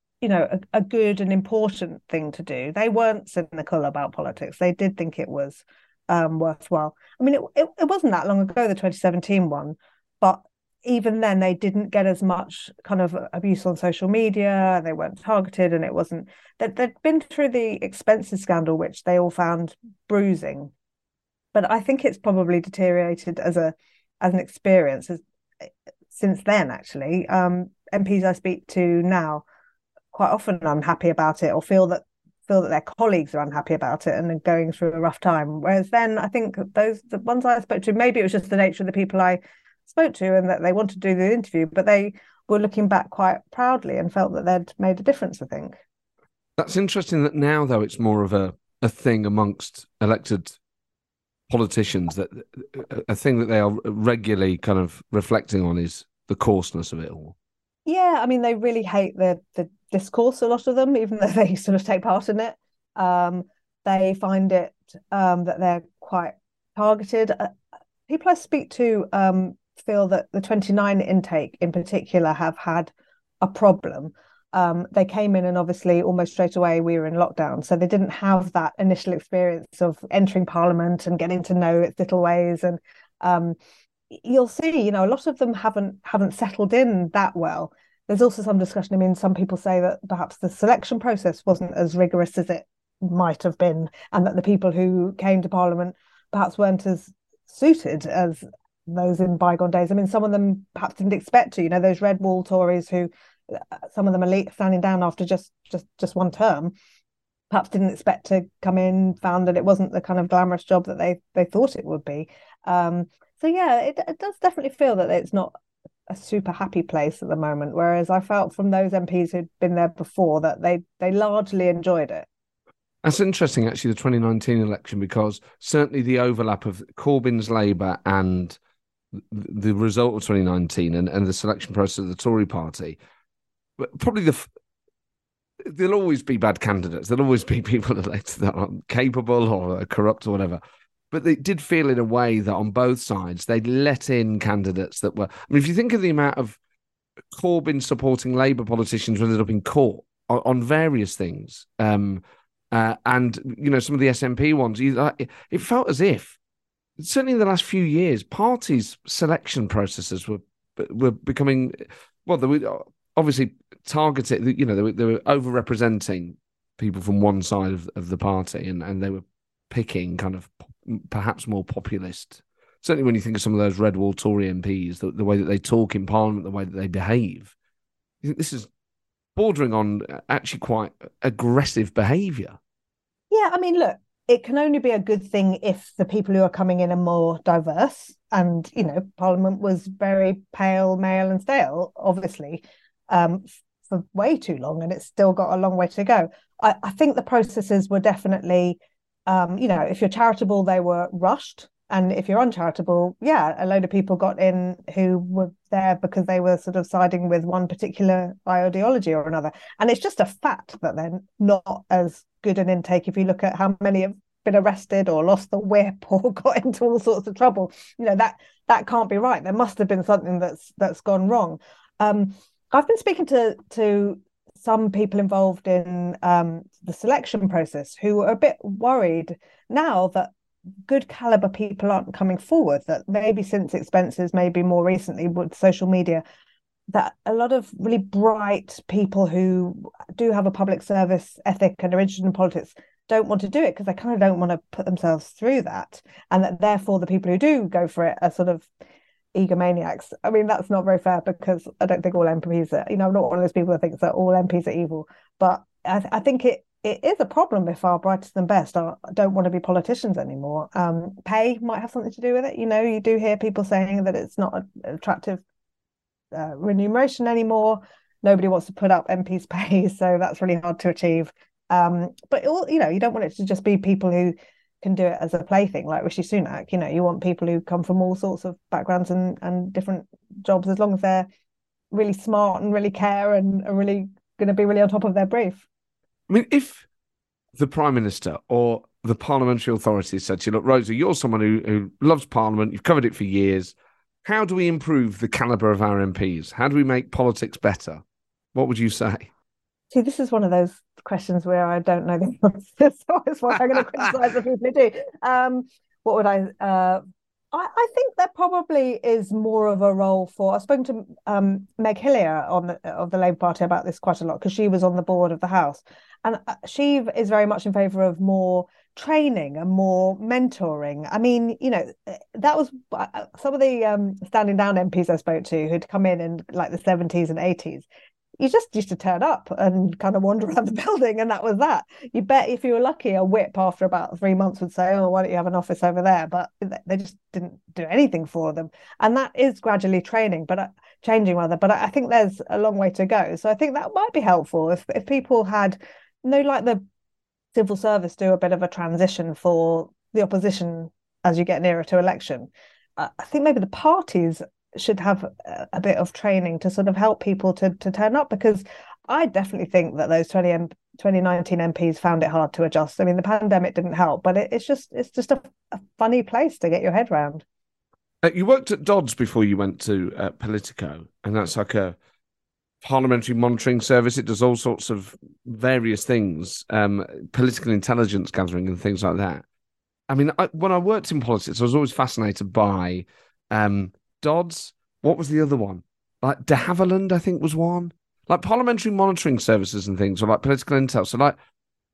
a good and important thing to do. They weren't cynical about politics. They did think it was worthwhile. I mean, it wasn't that long ago, the 2017 one, but even then they didn't get as much kind of abuse on social media. They weren't targeted, and it wasn't that they'd been through the expenses scandal, which they all found bruising. But I think it's probably deteriorated as an experience since then. Actually, MPs I speak to now quite often are unhappy about it, or feel that their colleagues are unhappy about it and are going through a rough time. Whereas then I think the ones I spoke to, maybe it was just the nature of the people I spoke to and that they wanted to do the interview, but they were looking back quite proudly and felt that they'd made a difference, I think. That's interesting that now, though, it's more of a thing amongst elected politicians, that a thing that they are regularly kind of reflecting on is the coarseness of it all. Yeah, I mean, they really hate the discourse, a lot of them, even though they sort of take part in it. They find it that they're quite targeted. People I speak to feel that the 29 intake in particular have had a problem. They came in and obviously almost straight away we were in lockdown, so they didn't have that initial experience of entering Parliament and getting to know its little ways. And you'll see, a lot of them haven't settled in that well. There's also some discussion. I mean, some people say that perhaps the selection process wasn't as rigorous as it might have been, and that the people who came to Parliament perhaps weren't as suited as those in bygone days. I mean, some of them perhaps didn't expect to, those red wall Tories who, some of them are standing down after just one term, perhaps didn't expect to come in, found that it wasn't the kind of glamorous job that they thought it would be. So yeah, it does definitely feel that it's not a super happy place at the moment, whereas I felt from those MPs who'd been there before that they largely enjoyed it. That's interesting, actually, the 2019 election, because certainly the overlap of Corbyn's Labour and the result of 2019 and the selection process of the Tory party, probably there'll always be bad candidates. There'll always be people that are capable or corrupt or whatever. But they did feel in a way that on both sides, they'd let in candidates that were... I mean, if you think of the amount of Corbyn supporting Labour politicians who ended up in court on various things, and, some of the SNP ones, it felt as if, certainly in the last few years, parties' selection processes were becoming... Well, they were obviously targeted, they were overrepresenting people from one side of the party, and they were picking kind of perhaps more populist. Certainly when you think of some of those red wall Tory MPs, the way that they talk in Parliament, the way that they behave, you think this is bordering on actually quite aggressive behaviour. Yeah, I mean, look, it can only be a good thing if the people who are coming in are more diverse. And, Parliament was very pale, male and stale, obviously, for way too long, and it's still got a long way to go. I think the processes were definitely, if you're charitable, they were rushed. And if you're uncharitable, a load of people got in who were there because they were sort of siding with one particular ideology or another. And it's just a fact that they're not as good an intake if you look at how many have been arrested or lost the whip or got into all sorts of trouble. That can't be right. There must have been something that's gone wrong. I've been speaking to some people involved in the selection process who are a bit worried now that good caliber people aren't coming forward, that maybe since expenses, maybe more recently with social media, that a lot of really bright people who do have a public service ethic and are interested in politics don't want to do it because they kind of don't want to put themselves through that, and that therefore the people who do go for it are sort of egomaniacs. I mean, that's not very fair because I don't think all MPs are, I'm not one of those people that thinks that all MPs are evil, but I think it is a problem if our brightest and best don't want to be politicians anymore. Pay might have something to do with it. You do hear people saying that it's not an attractive remuneration anymore. Nobody wants to put up MPs' pay, so that's really hard to achieve. But you don't want it to just be people who can do it as a plaything, like Rishi Sunak. You want people who come from all sorts of backgrounds and different jobs, as long as they're really smart and really care and are really going to be really on top of their brief. I mean, if the Prime Minister or the parliamentary authorities said to you, look, Rosa, you're someone who loves Parliament, you've covered it for years, how do we improve the calibre of our MPs? How do we make politics better? What would you say? See, this is one of those questions where I don't know the answer, so that's why I'm going to criticise the people who do. What would I think there probably is more of a role for. I've spoken to Meg Hillier of the Labour Party about this quite a lot because she was on the board of the House, and she is very much in favour of more training and more mentoring. I mean, that was some of the standing down MPs I spoke to who'd come in like the 70s and 80s. You just used to turn up and kind of wander around the building, and that was that. You bet if you were lucky, a whip after about 3 months would say, oh, why don't you have an office over there? But they just didn't do anything for them. And that is gradually changing, but I think there's a long way to go. So I think that might be helpful if people had, like the civil service do a bit of a transition for the opposition as you get nearer to election. I think maybe the parties should have a bit of training to sort of help people to turn up, because I definitely think that those 2019 MPs found it hard to adjust. I mean, the pandemic didn't help, but it's just a funny place to get your head around. You worked at Dodds before you went to Politico, and that's like a parliamentary monitoring service. It does all sorts of various things, political intelligence gathering and things like that. I mean, when I worked in politics, I was always fascinated by Dodds. What was the other one? Like de Havilland, I think, was one. Like parliamentary monitoring services and things, or like political intel. So like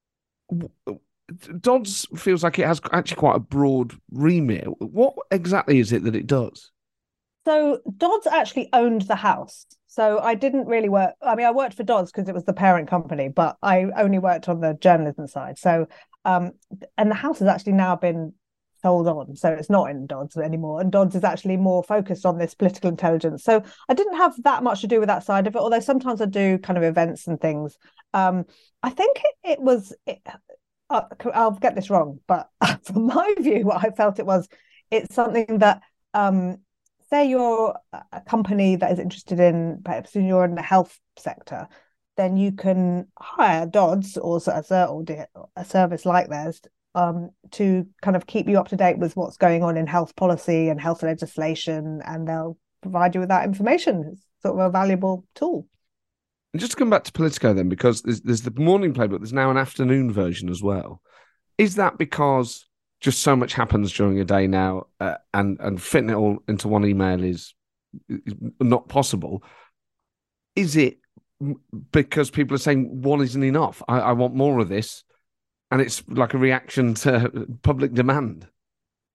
Dodds feels like it has actually quite a broad remit. What exactly is it that it does? So Dodds actually owned the House. So I didn't really work. I mean, I worked for Dodds because it was the parent company, but I only worked on the journalism side. So, and the House has actually now been sold on, so it's not in Dodds anymore, and Dodds is actually more focused on this political intelligence. So I didn't have that much to do with that side of it, although sometimes I do kind of events and things. I think it was I'll get this wrong, but from my view, what I felt it's something that say you're a company that is interested in, perhaps you're in the health sector, then you can hire Dodds or a service like theirs to kind of keep you up to date with what's going on in health policy and health legislation, and they'll provide you with that information. It's sort of a valuable tool. And just to come back to Politico then, because there's the morning playbook, there's now an afternoon version as well. Is that because just so much happens during a day now, and fitting it all into one email is not possible? Is it because people are saying one isn't enough? I want more of this. And it's like a reaction to public demand.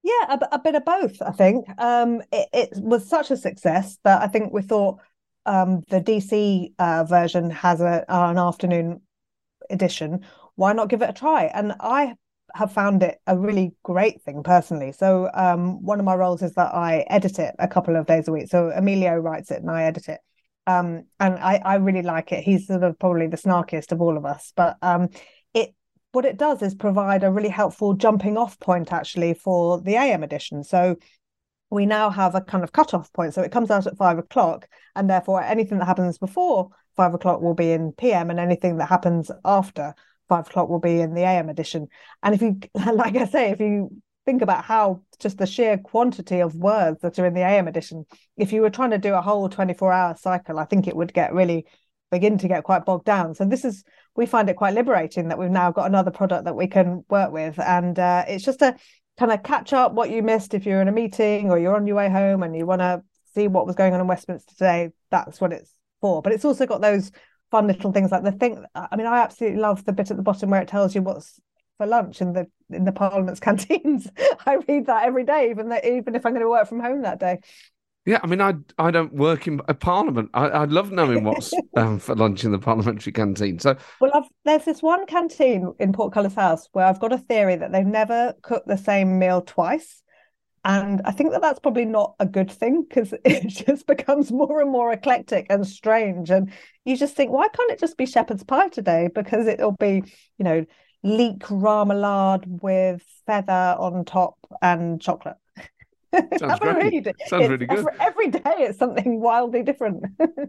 Yeah, a bit of both, I think. It was such a success that I think we thought the DC version has an afternoon edition. Why not give it a try? And I have found it a really great thing personally. So one of my roles is that I edit it a couple of days a week. So Emilio writes it and I edit it. And I really like it. He's sort of probably the snarkiest of all of us, but it what it does is provide a really helpful jumping off point actually for the AM edition. So we now have a kind of cut-off point. So it comes out at 5 o'clock, and therefore anything that happens before 5 o'clock will be in PM, and anything that happens after 5 o'clock will be in the AM edition. And if you, like I say, if you think about how just the sheer quantity of words that are in the AM edition, if you were trying to do a whole 24-hour cycle, I think it would begin to get quite bogged down. So we find it quite liberating that we've now got another product that we can work with. And it's just a kind of catch up what you missed if you're in a meeting or you're on your way home and you want to see what was going on in Westminster today. That's what it's for. But it's also got those fun little things like I mean, I absolutely love the bit at the bottom where it tells you what's for lunch in the Parliament's canteens. I read that every day, even if I'm going to work from home that day. Yeah, I mean, I don't work in a Parliament. I love knowing what's for lunch in the parliamentary canteen. So, well, there's this one canteen in Portcullis House where I've got a theory that they've never cooked the same meal twice, and I think that that's probably not a good thing because it just becomes more and more eclectic and strange, and you just think, why can't it just be shepherd's pie today? Because it'll be, leek remoulade with feather on top and chocolate. Sounds great. Sounds really good. Every day it's something wildly different.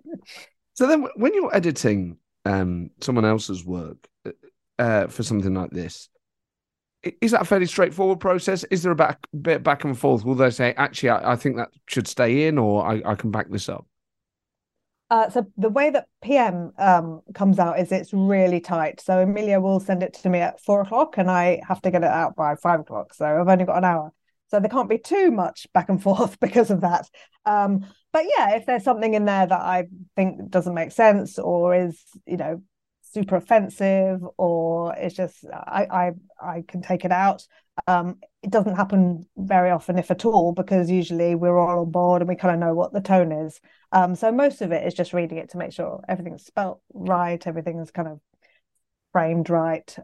So then when you're editing someone else's work for something like this, is that a fairly straightforward process? Is there a bit back and forth? Will they say, actually, I think that should stay in, or I can back this up? So the way that PM comes out is it's really tight. So Emilia will send it to me at 4 o'clock and I have to get it out by 5 o'clock. So I've only got an hour. So there can't be too much back and forth because of that. But yeah, if there's something in there that I think doesn't make sense or is, super offensive, or it's just I can take it out. It doesn't happen very often, if at all, because usually we're all on board and we kind of know what the tone is. So most of it is just reading it to make sure everything's spelt right, everything is kind of framed right.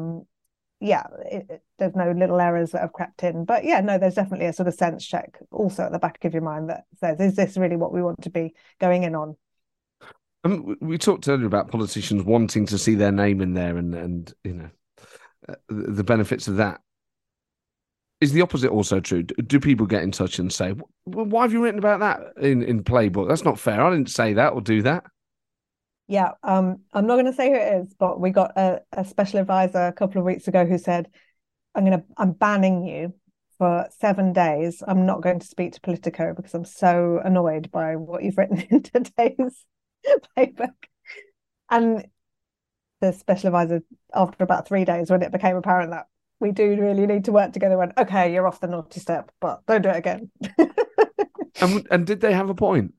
There's no little errors that have crept in. But yeah, no, there's definitely a sort of sense check also at the back of your mind that says, is this really what we want to be going in on? We talked earlier about politicians wanting to see their name in there and the benefits of that. Is the opposite also true? Do people get in touch and say, well, why have you written about that in Playbook? That's not fair. I didn't say that or do that. Yeah, I'm not going to say who it is, but we got a special advisor a couple of weeks ago who said, I'm banning you for 7 days. I'm not going to speak to Politico because I'm so annoyed by what you've written in today's Playbook. And the special advisor, after about 3 days, when it became apparent that we do really need to work together, went, okay, you're off the naughty step, but don't do it again. And did they have a point?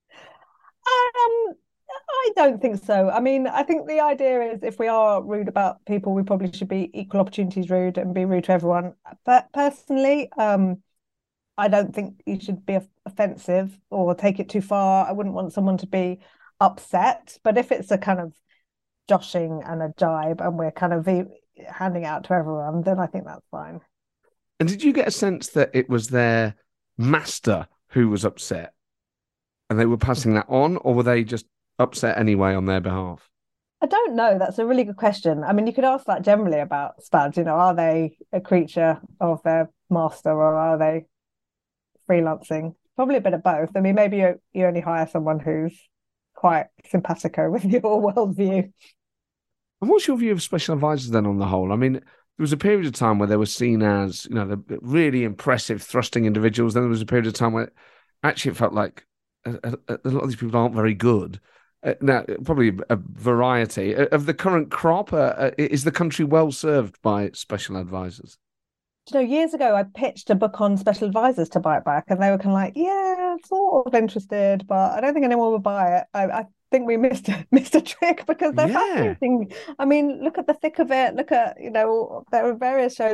I don't think so. I mean, I think the idea is if we are rude about people, we probably should be equal opportunities rude and be rude to everyone. But personally, I don't think you should be offensive or take it too far. I wouldn't want someone to be upset. But if it's a kind of joshing and a jibe and we're kind of handing out to everyone, then I think that's fine. And did you get a sense that it was their master who was upset and they were passing that on, or were they just upset anyway on their behalf? I don't know. That's a really good question. I mean, you could ask that generally about Spads. Are they a creature of their master, or are they freelancing? Probably a bit of both. I mean, maybe you only hire someone who's quite simpatico with your worldview. And what's your view of special advisors then on the whole? I mean, there was a period of time where they were seen as, the really impressive, thrusting individuals. Then there was a period of time where actually it felt like a lot of these people aren't very good. Now, probably a variety of the current crop. Is the country well served by special advisors? Years ago, I pitched a book on special advisors to Bite Back, and they were kind of like, "Yeah, sort of interested, but I don't think anyone would buy it." I think we missed a trick because they're fascinating. I mean, look at the thick of it. Look at there are various shows.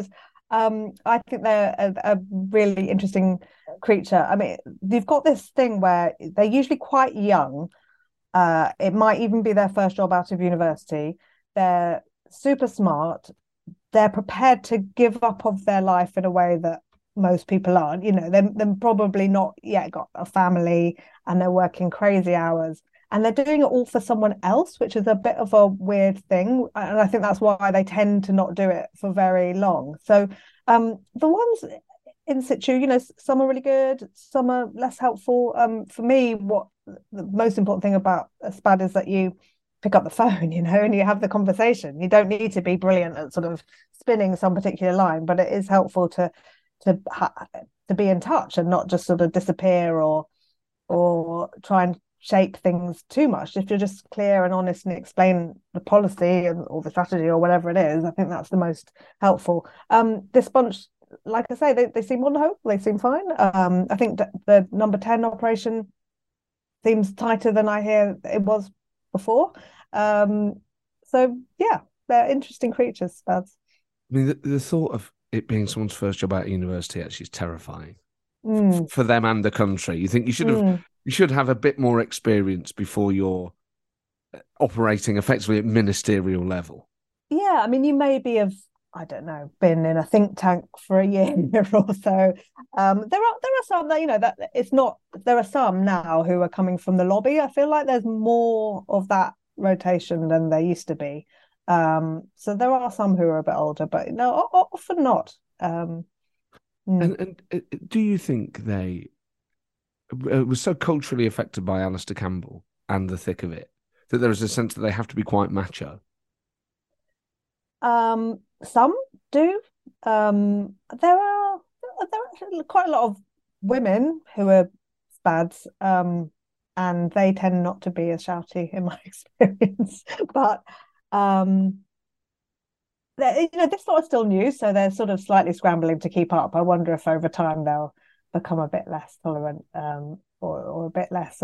I think they're a really interesting creature. I mean, you've got this thing where they're usually quite young. It might even be their first job out of university. They're super smart. They're prepared to give up of their life in a way that most people aren't. You know, they're probably not yet got a family and they're working crazy hours and they're doing it all for someone else, which is a bit of a weird thing. And I think that's why they tend to not do it for very long. So the ones in situ, you know, some are really good, some are less helpful. For me, what the most important thing about a SPAD is that you pick up the phone, you know, and you have the conversation. You don't need to be brilliant at sort of spinning some particular line, but it is helpful to be in touch and not just sort of disappear or try and shape things too much. If you're just clear and honest and explain the policy or the strategy or whatever it is, I think that's the most helpful. This bunch, like I say, they seem on hope. They seem fine. I think the number 10 operation seems tighter than I hear it was before. So yeah, they're interesting creatures, Spads. I mean, the thought of it being someone's first job out of university actually is terrifying Mm, for them and the country. You think you should have a bit more experience before you're operating effectively at ministerial level. Yeah, I mean, you maybe have, I don't know, been in a think tank for a year or so. There are some that, you know, that it's not, there are some now who are coming from the lobby. I feel like there's more of that rotation than there used to be. So there are some who are a bit older, but no, often not. And do you think they were so culturally affected by Alistair Campbell and the thick of it that there is a sense that they have to be quite macho? Some do. There are actually quite a lot of women who are SPADs, and they tend not to be as shouty in my experience. But um, you know, this lot is still new, so they're sort of slightly scrambling to keep up. I wonder if over time they'll become a bit less tolerant, or a bit less.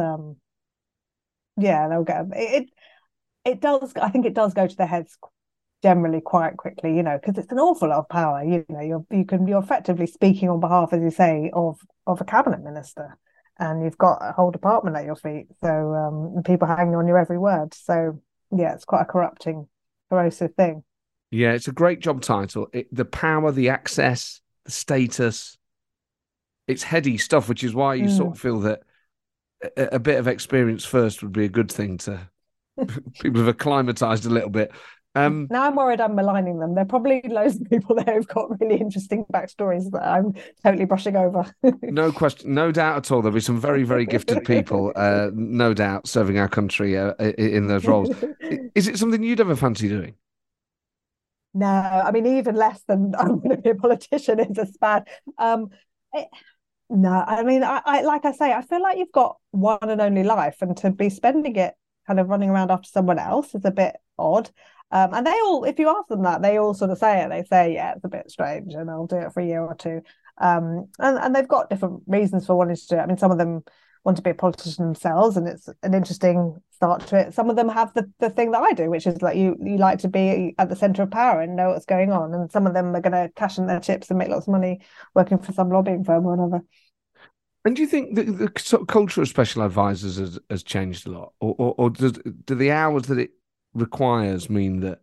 Yeah, they'll get it. It does. I think it does go to their heads generally quite quickly, you know, because it's an awful lot of power. You know, you're effectively speaking on behalf, as you say, of a cabinet minister, and you've got a whole department at your feet. So people hanging on your every word. So yeah, it's quite a corrosive thing. Yeah, it's a great job title. The power, the access, the status. It's heady stuff, which is why you sort of feel that a bit of experience first would be a good thing to people who've acclimatized a little bit. Now I'm worried I'm maligning them. There are probably loads of people there who've got really interesting backstories that I'm totally brushing over. No question, no doubt at all. There'll be some very, very gifted people, no doubt, serving our country in those roles. Is it something you'd ever fancy doing? No, I mean, even less than I'm going to be a politician is a SPAD. It, no, I mean, I like I say, I feel like you've got one and only life, and to be spending it kind of running around after someone else is a bit odd. And they all, if you ask them that, they all sort of say it. They say, yeah, it's a bit strange, and I'll do it for a year or two. And they've got different reasons for wanting to do it. I mean, some of them want to be a politician themselves, and it's an interesting start to it. Some of them have the thing that I do, which is like you like to be at the center of power and know what's going on. And some of them are going to cash in their chips and make lots of money working for some lobbying firm or another. And do you think the sort of culture of special advisors has changed a lot, or do the hours that it requires mean that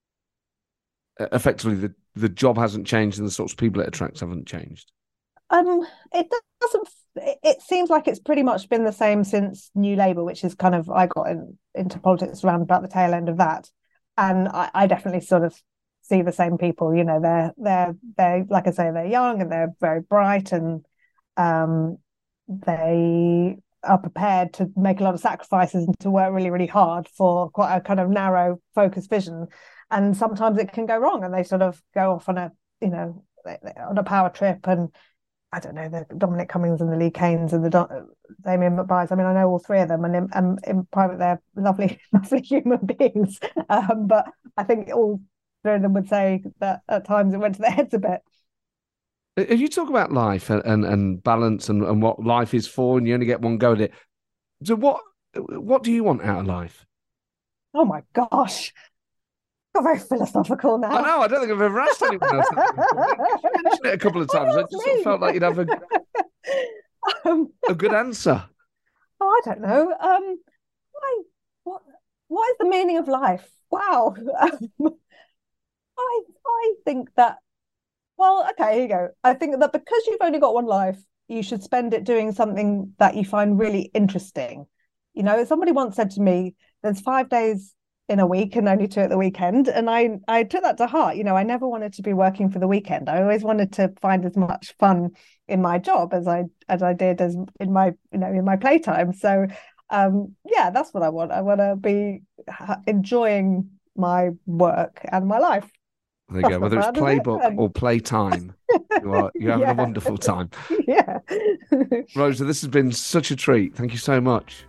effectively the job hasn't changed and the sorts of people it attracts haven't changed? It doesn't. It seems like it's pretty much been the same since New Labour, which is kind of I got into politics around about the tail end of that, and I definitely sort of see the same people. You know, they're like I say, they're young and they're very bright, and they are prepared to make a lot of sacrifices and to work really, really hard for quite a kind of narrow, focused vision. And sometimes it can go wrong, and they sort of go off on a, you know, on a power trip. And I don't know, the Dominic Cummings and the Lee Kanes and the Damien McBrides. I mean, I know all three of them, and in private, they're lovely, lovely human beings. But I think all three of them would say that at times it went to their heads a bit. If you talk about life and balance and what life is for, and you only get one go at it, so what do you want out of life? Oh my gosh. Got very philosophical now. I know. I don't think I've ever asked anyone else that before. You mentioned it a couple of times. I just sort of felt like you'd have a good answer. Oh, I don't know. What is the meaning of life? Wow. I think that, well, okay, here you go. I think that because you've only got one life, you should spend it doing something that you find really interesting. You know, somebody once said to me, there's 5 days in a week and only 2 at the weekend. And I took that to heart. You know, I never wanted to be working for the weekend. I always wanted to find as much fun in my job as I did as in my playtime. So yeah, that's what I want. I want to be enjoying my work and my life. There you go. Whether it's playbook or playtime, you're having a wonderful time. Yeah. Rosa, this has been such a treat. Thank you so much.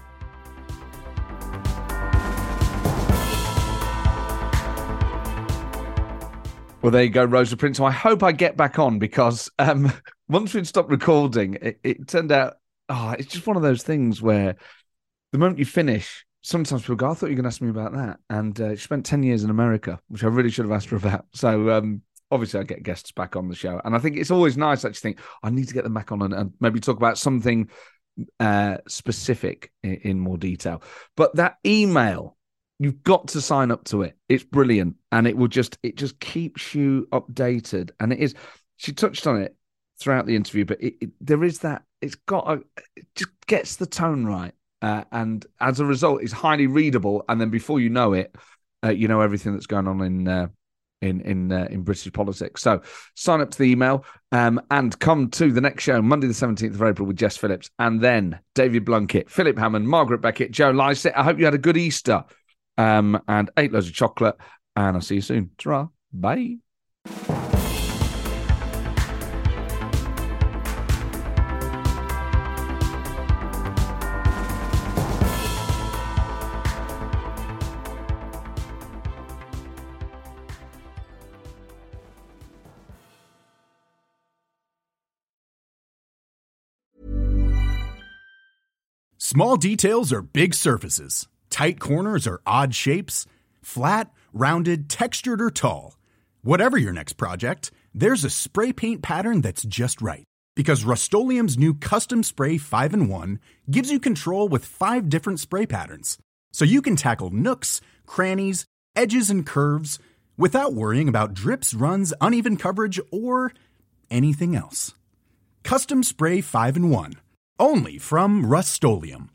Well, there you go, Rosa Prince. So I hope I get back on because once we'd stopped recording, it turned out, it's just one of those things where the moment you finish, sometimes people go, I thought you were going to ask me about that. And she spent 10 years in America, which I really should have asked her about. So obviously I get guests back on the show. And I think it's always nice to actually think, I need to get them back on and maybe talk about something specific in more detail. But that email, you've got to sign up to it. It's brilliant. And it just keeps you updated. And it is, she touched on it throughout the interview, but there is that, it just gets the tone right. And as a result, it's highly readable. And then before you know it, you know everything that's going on in British politics. So sign up to the email and come to the next show, Monday the 17th of April with Jess Phillips, and then David Blunkett, Philip Hammond, Margaret Beckett, Joe Lycett. I hope you had a good Easter and ate loads of chocolate. And I'll see you soon. Ta-ra. Bye. Small details are big surfaces. Tight corners are odd shapes. Flat, rounded, textured, or tall. Whatever your next project, there's a spray paint pattern that's just right. Because Rust-Oleum's new Custom Spray 5-in-1 gives you control with 5 different spray patterns. So you can tackle nooks, crannies, edges, and curves without worrying about drips, runs, uneven coverage, or anything else. Custom Spray 5-in-1. Only from Rust-Oleum.